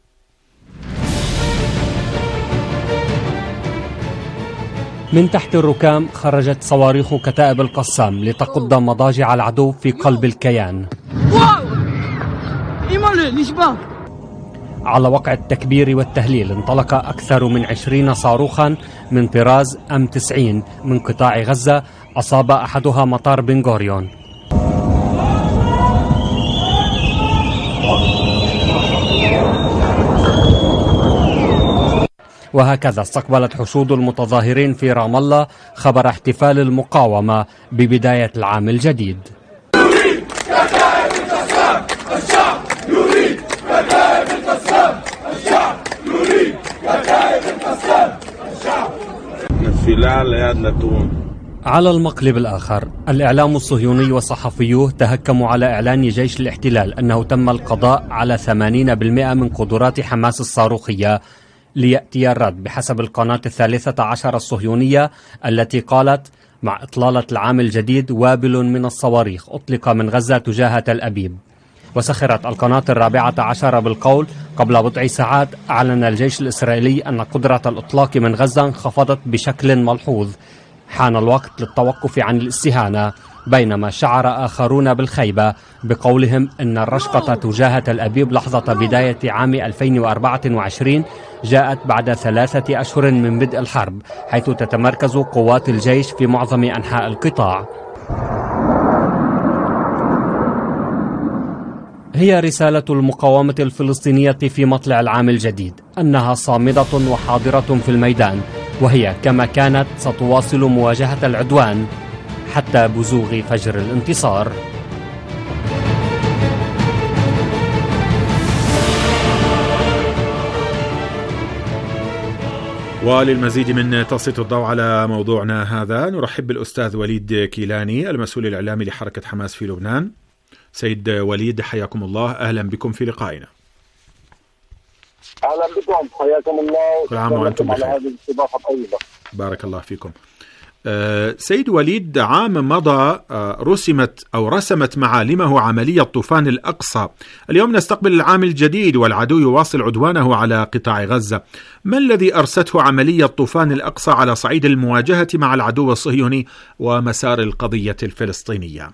من تحت الركام خرجت صواريخ كتائب القسام لتقض مضاجع العدو في قلب الكيان. على وقع التكبير والتهليل انطلق أكثر من عشرين صاروخا من طراز أم تسعين من قطاع غزة، أصاب أحدها مطار بن غوريون. وهكذا استقبلت حشود المتظاهرين في رام الله خبر احتفال المقاومة ببداية العام الجديد. على المقلب الآخر الإعلام الصهيوني وصحفيوه تهكموا على إعلان جيش الاحتلال أنه تم القضاء على ثمانين بالمئة من قدرات حماس الصاروخية ليأتي الرد بحسب القناة الثالثة عشر الصهيونية التي قالت: مع إطلالة العام الجديد وابل من الصواريخ أطلق من غزة تجاه تل أبيب. وسخرت القناة الرابعة عشر بالقول: قبل بضع ساعات أعلن الجيش الإسرائيلي أن قدرة الإطلاق من غزة انخفضت بشكل ملحوظ، حان الوقت للتوقف عن الاستهانة. بينما شعر آخرون بالخيبة بقولهم أن الرشقة تجاه تل أبيب لحظة بداية عام ألفين وأربعة وعشرين جاءت بعد ثلاثة أشهر من بدء الحرب، حيث تتمركز قوات الجيش في معظم أنحاء القطاع. هي رسالة المقاومة الفلسطينية في مطلع العام الجديد أنها صامدة وحاضرة في الميدان، وهي كما كانت ستواصل مواجهة العدوان حتى بزوغ فجر الانتصار. وللمزيد من تسليط الضوء على موضوعنا هذا نرحب بالأستاذ وليد كيلاني المسؤول الإعلامي لحركة حماس في لبنان. سيد وليد حياكم الله، أهلا بكم في لقائنا. أهلا بكم، حياكم الله. كل عام وأنتم بخير. على هذه الاستضافة الطيبة. بارك الله فيكم. أه سيد وليد، عام مضى أه رسمت أو رسمت معالمه عملية طوفان الأقصى. اليوم نستقبل العام الجديد والعدو يواصل عدوانه على قطاع غزة. ما الذي أرسته عملية طوفان الأقصى على صعيد المواجهة مع العدو الصهيوني ومسار القضية الفلسطينية؟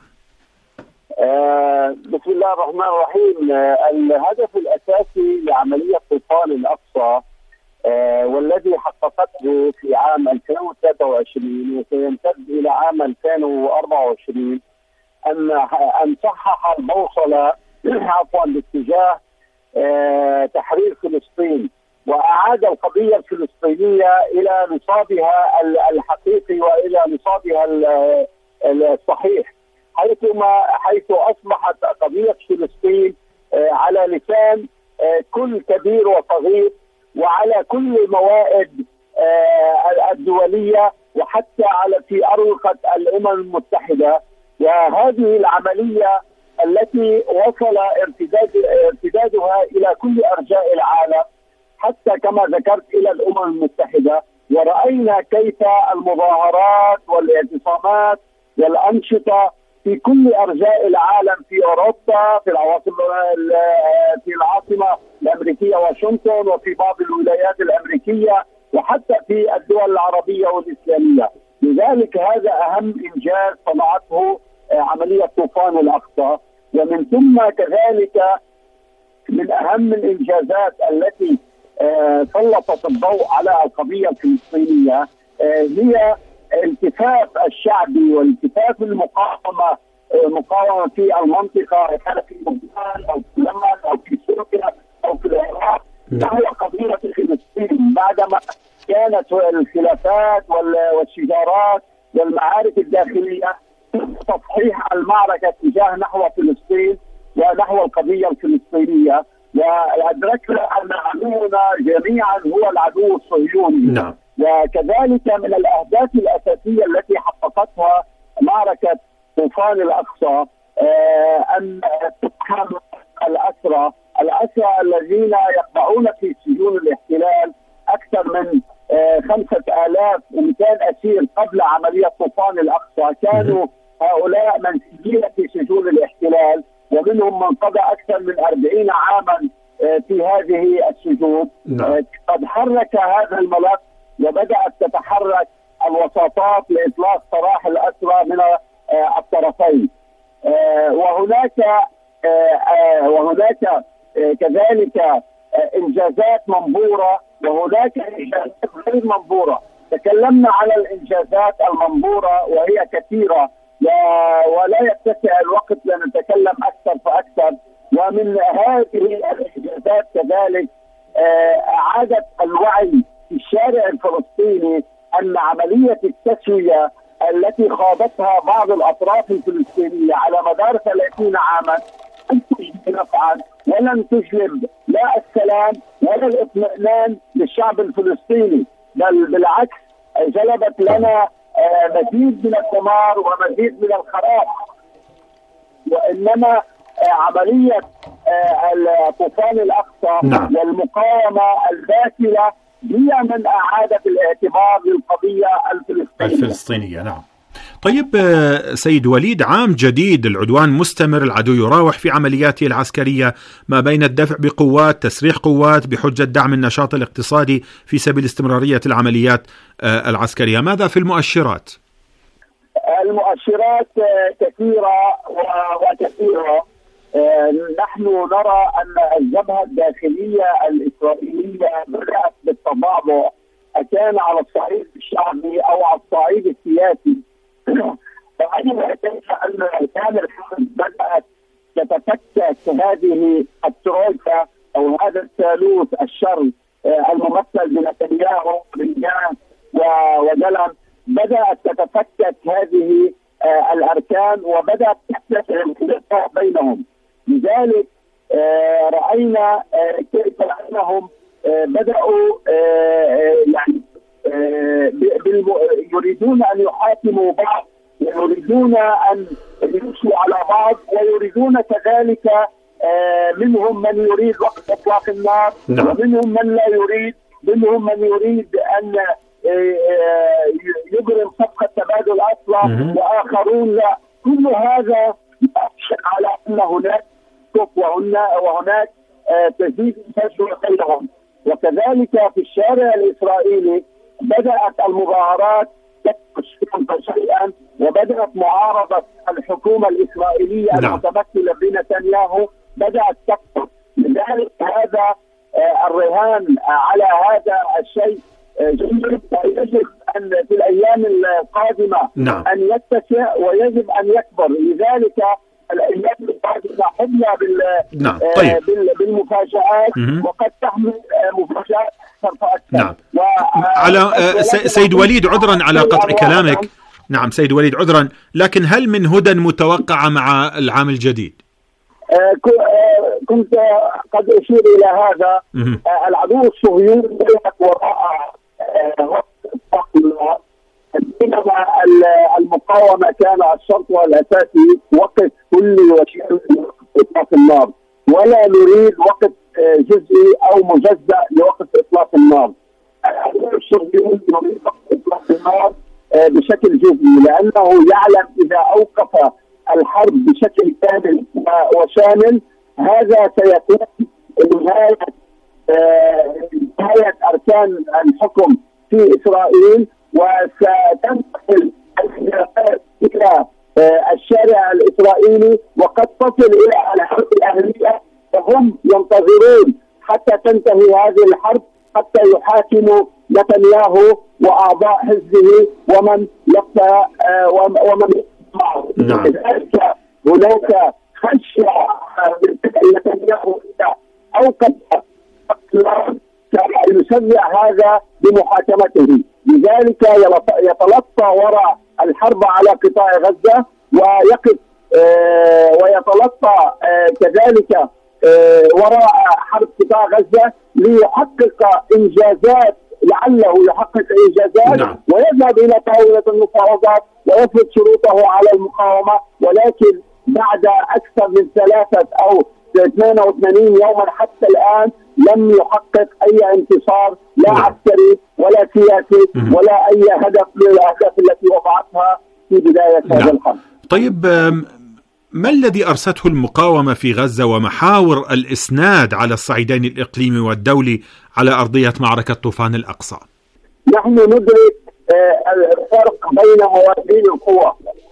آه بسم الله الرحمن الرحيم. آه الهدف الأساسي لعملية طوفان الأقصى آه والذي حققته في عام ألفين وثلاثة وعشرين وسيمتد إلى عام ألفين وأربعة وعشرين أن أن صحح البوصلة عفوا باتجاه آه تحرير فلسطين، وأعاد القضية الفلسطينية إلى نصابها الحقيقي وإلى نصابها الصحيح، حيثما حيث أصبحت قضية فلسطين على لسان كل كبير وصغير وعلى كل الموائد الدولية وحتى على في أروقة الأمم المتحدة. وهذه العملية التي وصل ارتداد ارتدادها إلى كل أرجاء العالم حتى كما ذكرت إلى الأمم المتحدة، ورأينا كيف المظاهرات والاعتصامات والأنشطة في كل أرجاء العالم، في أوروبا، في العواصم في العاصمة الأمريكية واشنطن، وفي بعض الولايات الأمريكية، وحتى في الدول العربية والإسلامية. لذلك هذا أهم إنجاز صنعته عملية طوفان الأقصى. ومن ثم كذلك من أهم الإنجازات التي سلطت الضوء على القضية الفلسطينية هي التفاف الشعبي والتفاف المقاومة مقاومة في المنطقة، كان في لبنان أو في اليمن أو في سوريا أو في العراق، نحو قضية فلسطين، بعدما كانت الخلافات والشجارات والمعارك الداخلية تصحيح المعركة تجاه نحو فلسطين ونحو القضية الفلسطينية. وأدركنا أن عدونا جميعا هو العدو الصهيوني. نعم. وكذلك من الأهداف الأساسية التي حققتها معركة طوفان الأقصى أن تقحم الأسرى الأسرى الذين يقبعون في سجون الاحتلال، أكثر من خمسة آلاف ومئتين أسير قبل عملية طوفان الأقصى كانوا هؤلاء منسيين في سجون الاحتلال، ومنهم من قضى أكثر من أربعين عاما في هذه السجون. قد حرك هذا الملف وبدأت تتحرك الوساطات لإطلاق سراح الأسرى من الطرفين. وهناك وهناك كذلك إنجازات منظورة وهناك إنجازات غير منظورة. تكلمنا على الإنجازات المنظورة وهي كثيرة ولا يتسع الوقت لنتكلم أكثر فأكثر. ومن هذه الإنجازات كذلك إعادة الوعي في الشارع الفلسطيني أن عملية التسوية التي خاضتها بعض الأطراف الفلسطينية على مدار ثلاثين عاما لن تجلب نفعا ولن تجلب لا السلام ولا الاطمئنان للشعب الفلسطيني، بل بالعكس جلبت لنا مزيد من الدمار ومزيد من الخراب. وإنما عملية طوفان الأقصى نعم. والمقاومة الباسلة هي من أعادت الاعتبار للقضية الفلسطينية الفلسطينية نعم. طيب سيد وليد، عام جديد، العدوان مستمر، العدو يراوح في عملياته العسكرية ما بين الدفع بقوات، تسريح قوات بحجة دعم النشاط الاقتصادي في سبيل استمرارية العمليات العسكرية. ماذا في المؤشرات؟ المؤشرات كثيرة وكثيرة. نحن نرى أن الجبهة الداخلية الإسرائيلية بدأت بالتضعضع، كان على الصعيد الشعبي أو على الصعيد السياسي. فأنا كيف أن كان الحرب بدأت تتفكك هذه الترويكا أو هذا الثالوث الشر الممثل بنتنياهو وبنيان وجلن، بدأت تتفكك هذه الأركان وبدأت تحدث الخلافات بينهم. لذلك رأينا كيف أنهم بدأوا يعني يريدون أن يحاكموا بعض ويريدون أن يمشوا على بعض، ويريدون كذلك منهم من يريد وقف إطلاق النار ومنهم من لا يريد، منهم من يريد أن يجرم صفقة تبادل أسرى وآخرون لا. كل هذا يؤكد على أن هناك وهناك تزيد فجوة بينهم. وكذلك في الشارع الإسرائيلي بدأت المظاهرات تكثر شيئا، وبدأت معارضة الحكومة الإسرائيلية المتمثلة بنتنياهو بدأت تكثر. لذلك هذا الرهان على هذا الشيء جيد، يجب أن في الأيام القادمة نعم. أن يتسع ويجب أن يكبر. لذلك الأيام القادمة حملة بال... نعم. طيب. بال... بالمفاجآت وقد تحمل مفاجآت أكثر فأكثر. نعم. و... على سيد وليد، عذرا على قطع كلامك. نعم سيد وليد عذرا، لكن هل من هدى متوقعة مع العام الجديد؟ كنت قد أشير إلى هذا. العدو الصهيوني وراء بينما المقاومة كان الشرط الأساسي وقف كل وشيء إطلاق النار، ولا نريد وقف جزئي أو مجزأ لوقف إطلاق النار. العدو الصهيوني يريد وقف إطلاق النار بشكل جزئي، لأنه يعلم إذا أوقف الحرب بشكل كامل وشامل. هذا سيكون نهاية نهاية أركان الحكم في إسرائيل، وستنتقل إلى الشارع الإسرائيلي وقد تصل إلى الحرب الأهلية، وهم ينتظرون حتى تنتهي هذه الحرب حتى يحاكموا نتنياهو وأعضاء حزبه ومن يبقى ومن معه. لذلك هناك خشية من نتنياهو أو قد يسرع هذا بمحاكمته، لذلك يتلطى وراء الحرب على قطاع غزة ويقف آه ويتلطى آه كذلك آه وراء حرب قطاع غزة ليحقق إنجازات، لعله يحقق إنجازات. نعم. ويذهب إلى طاولة المفاوضات ويفرض شروطه على المقاومة، ولكن بعد أكثر من ثلاثة أو ثمانية وثمانين يوما حتى الآن لم يحقق أي انتصار، لا نعم. عسكري ولا سياسي م- ولا أي هدف من الأهداف التي وضعتها في بداية نعم. هذا الحرب. طيب، ما الذي أرسته المقاومة في غزة ومحاور الإسناد على الصعيدين الإقليمي والدولي على أرضية معركة طوفان الأقصى؟ نحن ندرك الفرق بين موازين القوى،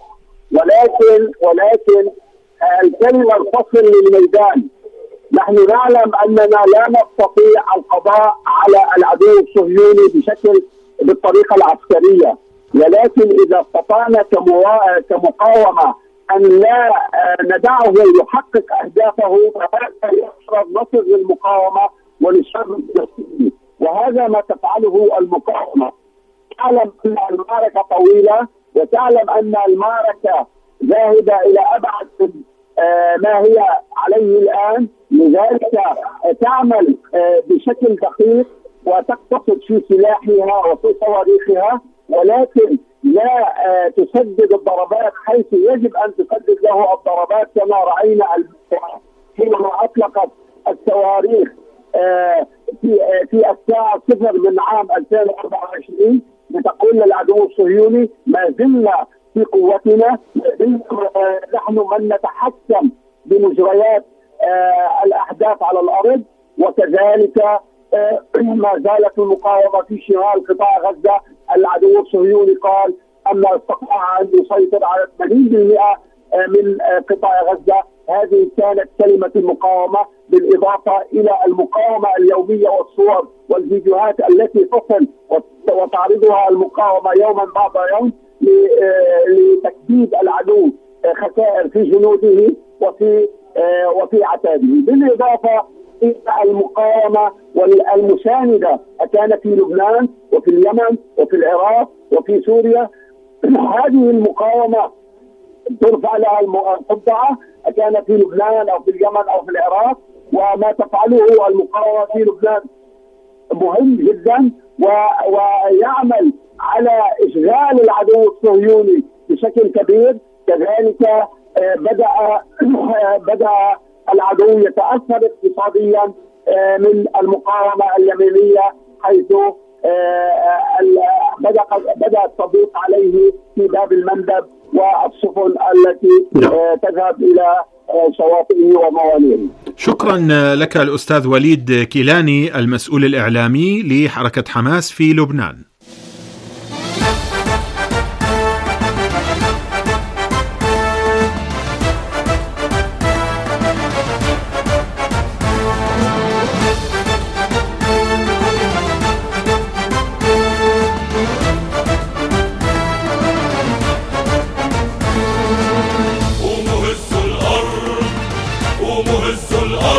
ولكن ولكن الكلمة الفصل للميدان. نحن نعلم أننا لا نستطيع القضاء على العدو الصهيوني بشكل بالطريقة العسكرية، ولكن إذا استطعنا كمقاومة أن لا ندعه يحقق أهدافه فهذا يحصل نصر للمقاومة وللشعب الفلسطيني، وهذا ما تفعله المقاومة. تعلم أن المعركة طويلة، وتعلم أن المعركة ذاهبة إلى أبعد ما هي عليه الآن، لذلك تعمل بشكل دقيق وتقتصد في سلاحها وفي صواريخها، ولكن لا تسدد الضربات حيث يجب أن تسدد له الضربات، كما رأينا حينما أطلقت الصواريخ في في الساعة صفر من عام ألفين وأربعة وعشرين لتقول للعدو الصهيوني ما زلنا في قوتنا، نحن من نتحكم بمجريات الأحداث على الأرض. وكذلك ما زالت المقاومة في شمال قطاع غزة. العدو الصهيوني قال أن استطاع أن يسيطر على ثمانين بالمئة من قطاع غزة. هذه كانت كلمة المقاومة، بالإضافة إلى المقاومة اليومية والصور والفيديوهات التي تصل وتعرضها المقاومة يوما بعد يوم لتكبيد العدو خسائر في جنوده وفي وفي عتاده. بالإضافة إلى المقاومة والمساندة كان في لبنان وفي اليمن وفي العراق وفي سوريا. هذه المقاومة ترفع لها القبعة، كان في لبنان أو في اليمن أو في العراق، وما تفعله المقاومة في لبنان مهم جدا، ويعمل على إشغال العدو الصهيوني بشكل كبير. كذلك بدأ بدأ العدو يتأثر اقتصاديا من المقاومة اليمنية، حيث بدأ بدأت تضيق عليه في باب المندب والسفن التي تذهب إلى شواطئه وموانئه. شكرا لك الأستاذ وليد كيلاني، المسؤول الإعلامي لحركة حماس في لبنان.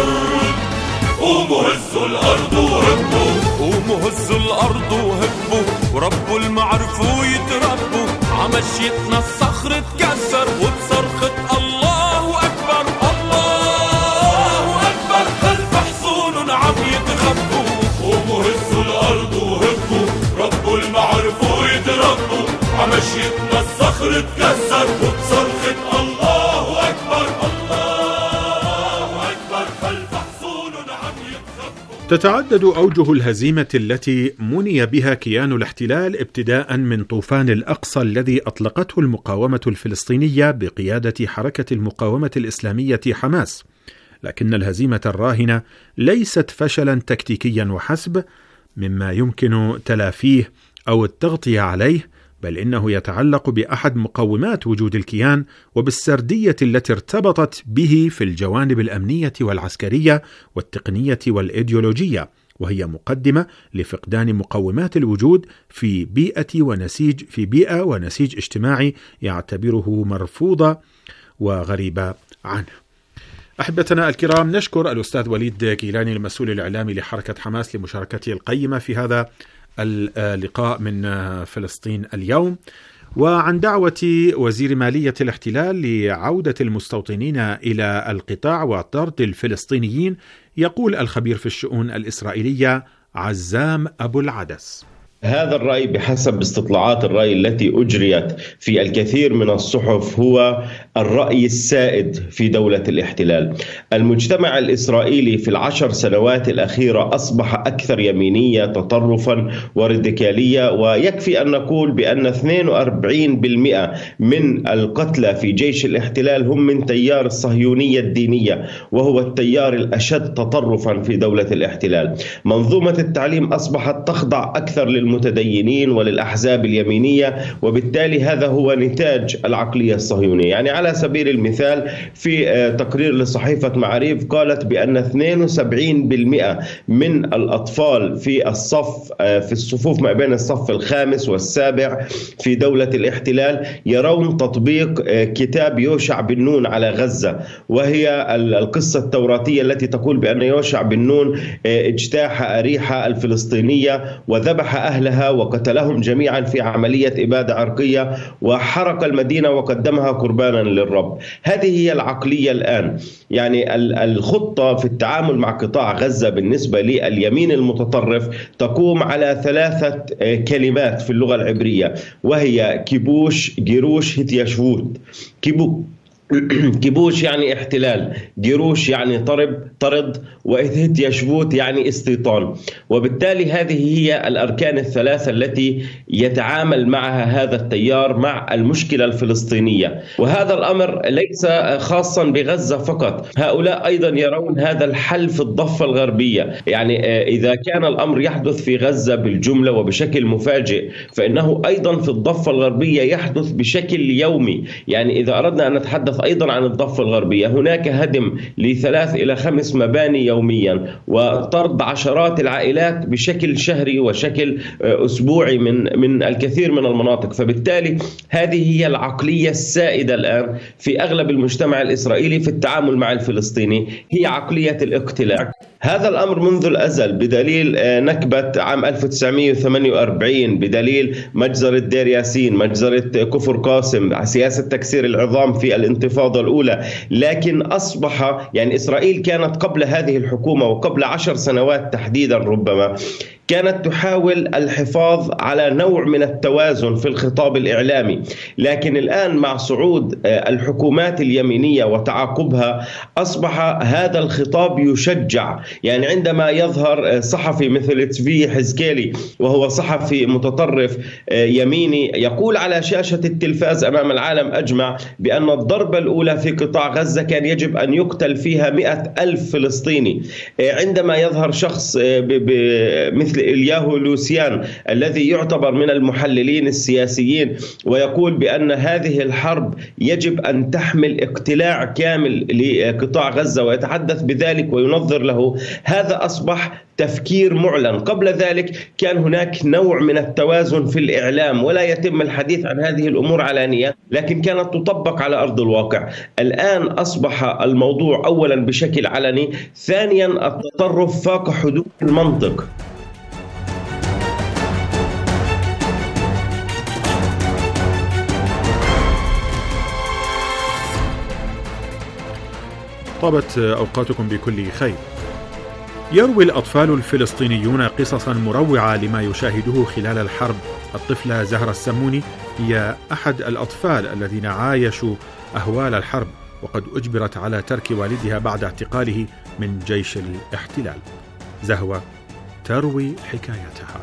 قوموا هزوا الأرض وهبوا تتعدد أوجه الهزيمة التي مني بها كيان الاحتلال ابتداء من طوفان الأقصى الذي أطلقته المقاومة الفلسطينية بقيادة حركة المقاومة الإسلامية حماس، لكن الهزيمة الراهنة ليست فشلا تكتيكيا وحسب مما يمكن تلافيه أو التغطية عليه، بل إنه يتعلق بأحد مقومات وجود الكيان وبالسردية التي ارتبطت به في الجوانب الأمنية والعسكرية والتقنية والإيديولوجية، وهي مقدمة لفقدان مقومات الوجود في بيئة ونسيج في بيئة ونسيج اجتماعي يعتبره مرفوضة وغريبة عنه. أحبتنا الكرام، نشكر الأستاذ وليد كيلاني المسؤول الإعلامي لحركة حماس لمشاركته القيمة في هذا اللقاء من فلسطين اليوم. وعن دعوة وزير مالية الاحتلال لعودة المستوطنين إلى القطاع وطرد الفلسطينيين، يقول الخبير في الشؤون الإسرائيلية عزام أبو العدس: هذا الرأي بحسب استطلاعات الرأي التي أجريت في الكثير من الصحف هو الرأي السائد في دولة الاحتلال. المجتمع الإسرائيلي في العشر سنوات الأخيرة أصبح أكثر يمينية تطرفا وراديكالية، ويكفي أن نقول بأن اثنين وأربعين بالمئة من القتلى في جيش الاحتلال هم من تيار الصهيونية الدينية، وهو التيار الأشد تطرفا في دولة الاحتلال. منظومة التعليم أصبحت تخضع أكثر للمجتمع المتدينين وللأحزاب اليمينية، وبالتالي هذا هو نتاج العقلية الصهيونية. يعني على سبيل المثال في تقرير لصحيفة معاريف قالت بأن اثنين وسبعين بالمئة من الأطفال في الصف في الصفوف ما بين الصف الخامس والسابع في دولة الاحتلال يرون تطبيق كتاب يوشع بن نون على غزة، وهي القصة التوراتية التي تقول بأن يوشع بن نون اجتاح أريحة الفلسطينية وذبح أهل وقتلهم جميعا في عملية إبادة عرقية وحرق المدينة وقدمها قربانا للرب. هذه هي العقلية الآن. يعني الخطة في التعامل مع قطاع غزة بالنسبة لليمين المتطرف تقوم على ثلاثة كلمات في اللغة العبرية، وهي كيبوش، جيروش، هتياشفوت. كيبو كيبوش يعني احتلال، جيروش يعني طرب طرد، وهتياشفوت يعني استيطان. وبالتالي هذه هي الأركان الثلاثة التي يتعامل معها هذا التيار مع المشكلة الفلسطينية. وهذا الأمر ليس خاصا بغزة فقط، هؤلاء أيضا يرون هذا الحل في الضفة الغربية. يعني إذا كان الأمر يحدث في غزة بالجملة وبشكل مفاجئ، فإنه أيضا في الضفة الغربية يحدث بشكل يومي. يعني إذا أردنا أن نتحدث أيضا عن الضفة الغربية، هناك هدم لثلاث إلى خمس مباني يوميا، وطرد عشرات العائلات بشكل شهري وشكل أسبوعي من من الكثير من المناطق. فبالتالي هذه هي العقلية السائدة الآن في أغلب المجتمع الإسرائيلي في التعامل مع الفلسطيني، هي عقلية الاقتلاع. هذا الأمر منذ الأزل، بدليل نكبة عام ألف وتسعمئة وثمانية وأربعين، بدليل مجزرة دير ياسين، مجزرة كفر قاسم، سياسة تكسير العظام في الانتفاضة الأولى. لكن أصبح يعني إسرائيل كانت قبل هذه الحكومة وقبل عشر سنوات تحديدا ربما كانت تحاول الحفاظ على نوع من التوازن في الخطاب الإعلامي، لكن الآن مع صعود الحكومات اليمينية وتعاقبها أصبح هذا الخطاب يشجع. يعني عندما يظهر صحفي مثل تسفي حزكيلي وهو صحفي متطرف يميني يقول على شاشة التلفاز أمام العالم أجمع بأن الضربة الأولى في قطاع غزة كان يجب أن يقتل فيها مئة ألف فلسطيني، عندما يظهر شخص مثل إلياهو لوسيان الذي يعتبر من المحللين السياسيين ويقول بأن هذه الحرب يجب أن تحمل اقتلاع كامل لقطاع غزة ويتحدث بذلك وينظر له، هذا أصبح تفكير معلن. قبل ذلك كان هناك نوع من التوازن في الإعلام ولا يتم الحديث عن هذه الأمور علانية، لكن كانت تطبق على أرض الواقع. الآن أصبح الموضوع أولا بشكل علني، ثانيا التطرف فاق حدود المنطق. طابت أوقاتكم بكل خير. يروي الأطفال الفلسطينيون قصصا مروعة لما يشاهدوه خلال الحرب. الطفلة زهرة السموني هي أحد الأطفال الذين عايشوا أهوال الحرب، وقد أجبرت على ترك والدها بعد اعتقاله من جيش الاحتلال. زهوة تروي حكايتها.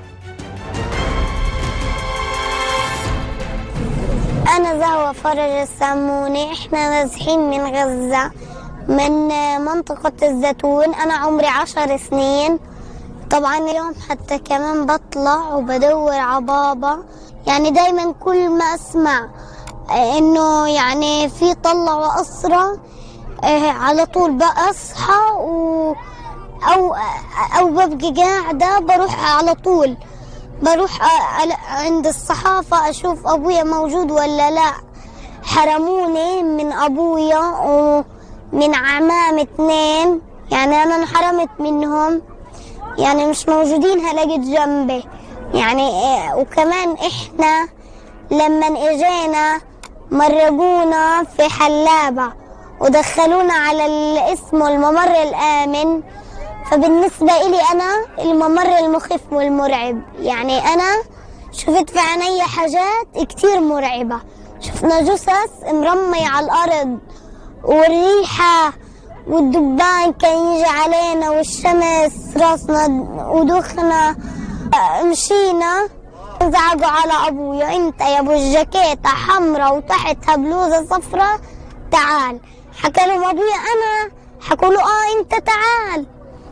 أنا زهوة فرج السموني. إحنا نازحين من غزة من منطقة الزيتون. أنا عمري عشر سنين. طبعا اليوم حتى كمان بطلع وبدور على بابا. يعني دايما كل ما أسمع إنه يعني في طلعوا أسرة على طول بأصحى و أو أو ببقى قاعدة بروح على طول بروح عند الصحافة أشوف أبويا موجود ولا لا. حرموني من أبويا ومن عمام اتنين، يعني أنا انحرمت منهم، يعني مش موجودين هلاقيت جنبي يعني. وكمان إحنا لما اجينا مرقونا في حلابة ودخلونا على اسمه الممر الآمن. فبالنسبة إلي أنا الممر المخيف والمرعب، يعني أنا شفت في عيني حاجات كتير مرعبة. شفنا جثث مرمية على الأرض والريحة والدبان كان يجي علينا والشمس راسنا ودخنا. مشينا زعقوا على أبويا، أنت يا أبو الجاكيتة حمرة وتحتها بلوزة صفرة تعال. حكى لهم أبويا أنا، حكوا له آه أنت تعال.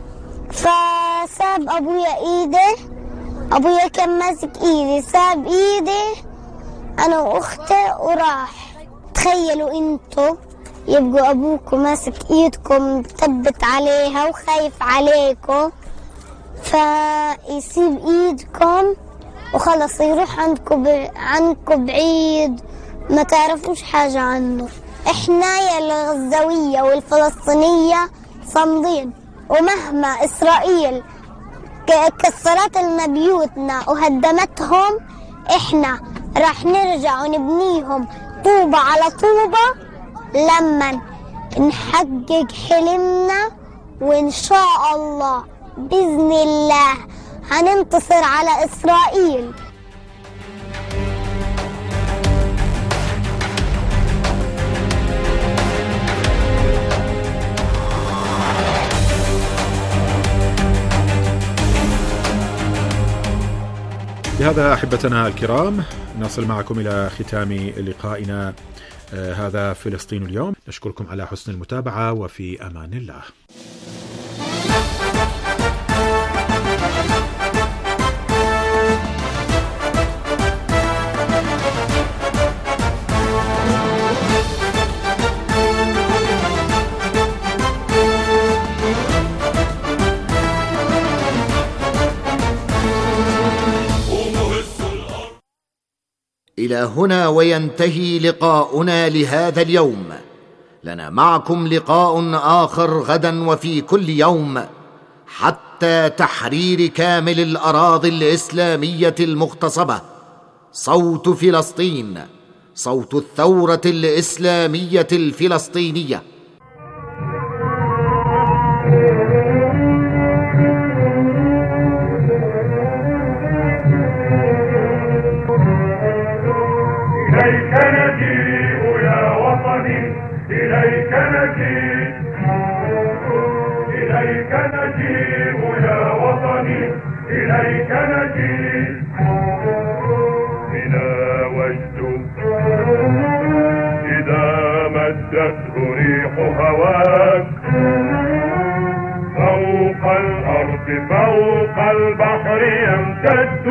فساب أبويا إيدي، أبويا كان ماسك إيدي، ساب إيدي أنا وأختي وراح. تخيلوا أنتوا يبقوا أبوكم ماسك إيدكم ثبت عليها وخايف عليكم، فيسيب إيدكم وخلص يروح عندكم عنكم بعيد ما تعرفوش حاجة عنه. إحنا يا الغزاوية والفلسطينية صامدين، ومهما إسرائيل كسرت لنا بيوتنا وهدمتهم إحنا راح نرجع ونبنيهم طوبة على طوبة لما نحقق حلمنا، وإن شاء الله بإذن الله هننتصر على إسرائيل. بهذا أحبتنا الكرام نصل معكم إلى ختام لقائنا آه هذا فلسطين اليوم. نشكركم على حسن المتابعة وفي أمان الله. إلى هنا وينتهي لقاؤنا لهذا اليوم. لنا معكم لقاء آخر غدا وفي كل يوم حتى تحرير كامل الأراضي الإسلامية المغتصبة. صوت فلسطين، صوت الثورة الإسلامية الفلسطينية. إليك نجيء يا وطني، إليك نجيء، إليك نجيء يا وطني، إليك نجيء. بنا وجد إذا مدته ريح هواك فوق الأرض فوق البحر يمتد.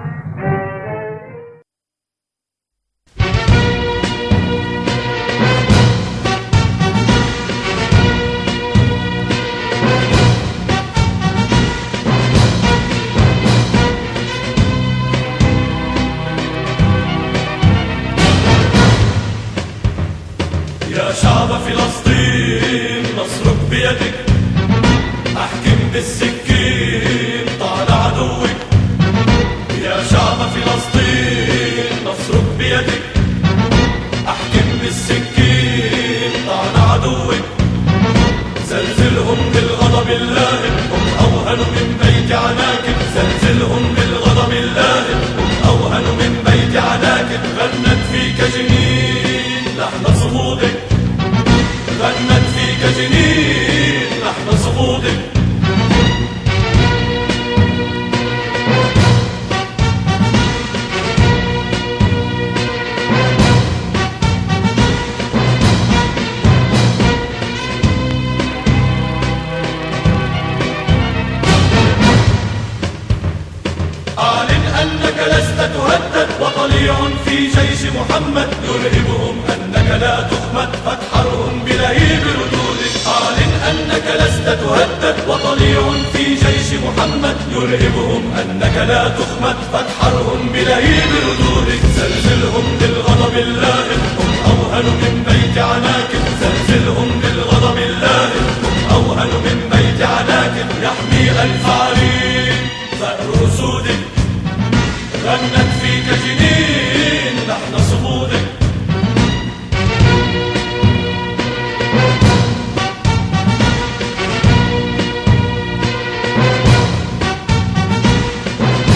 يا شعب فلسطين نصرك بيدك، احكم بالسكين طال عدوك. يا وطليع في جيش محمد يرهبهم أنك لا تخمد فاتحرهم بلهيب ردودك أعلن أنك لست تهدد وطليع في جيش محمد يرهبهم أنك لا تخمد فاتحرهم بلهيب ردودك زلزلهم بالغضب اللائم هم أوهن من بيت عناك زلزلهم بالغضب اللائم هم أوهن من بيت عناك يحمي ألف عرين ثأر أسودك غنت فيك جنين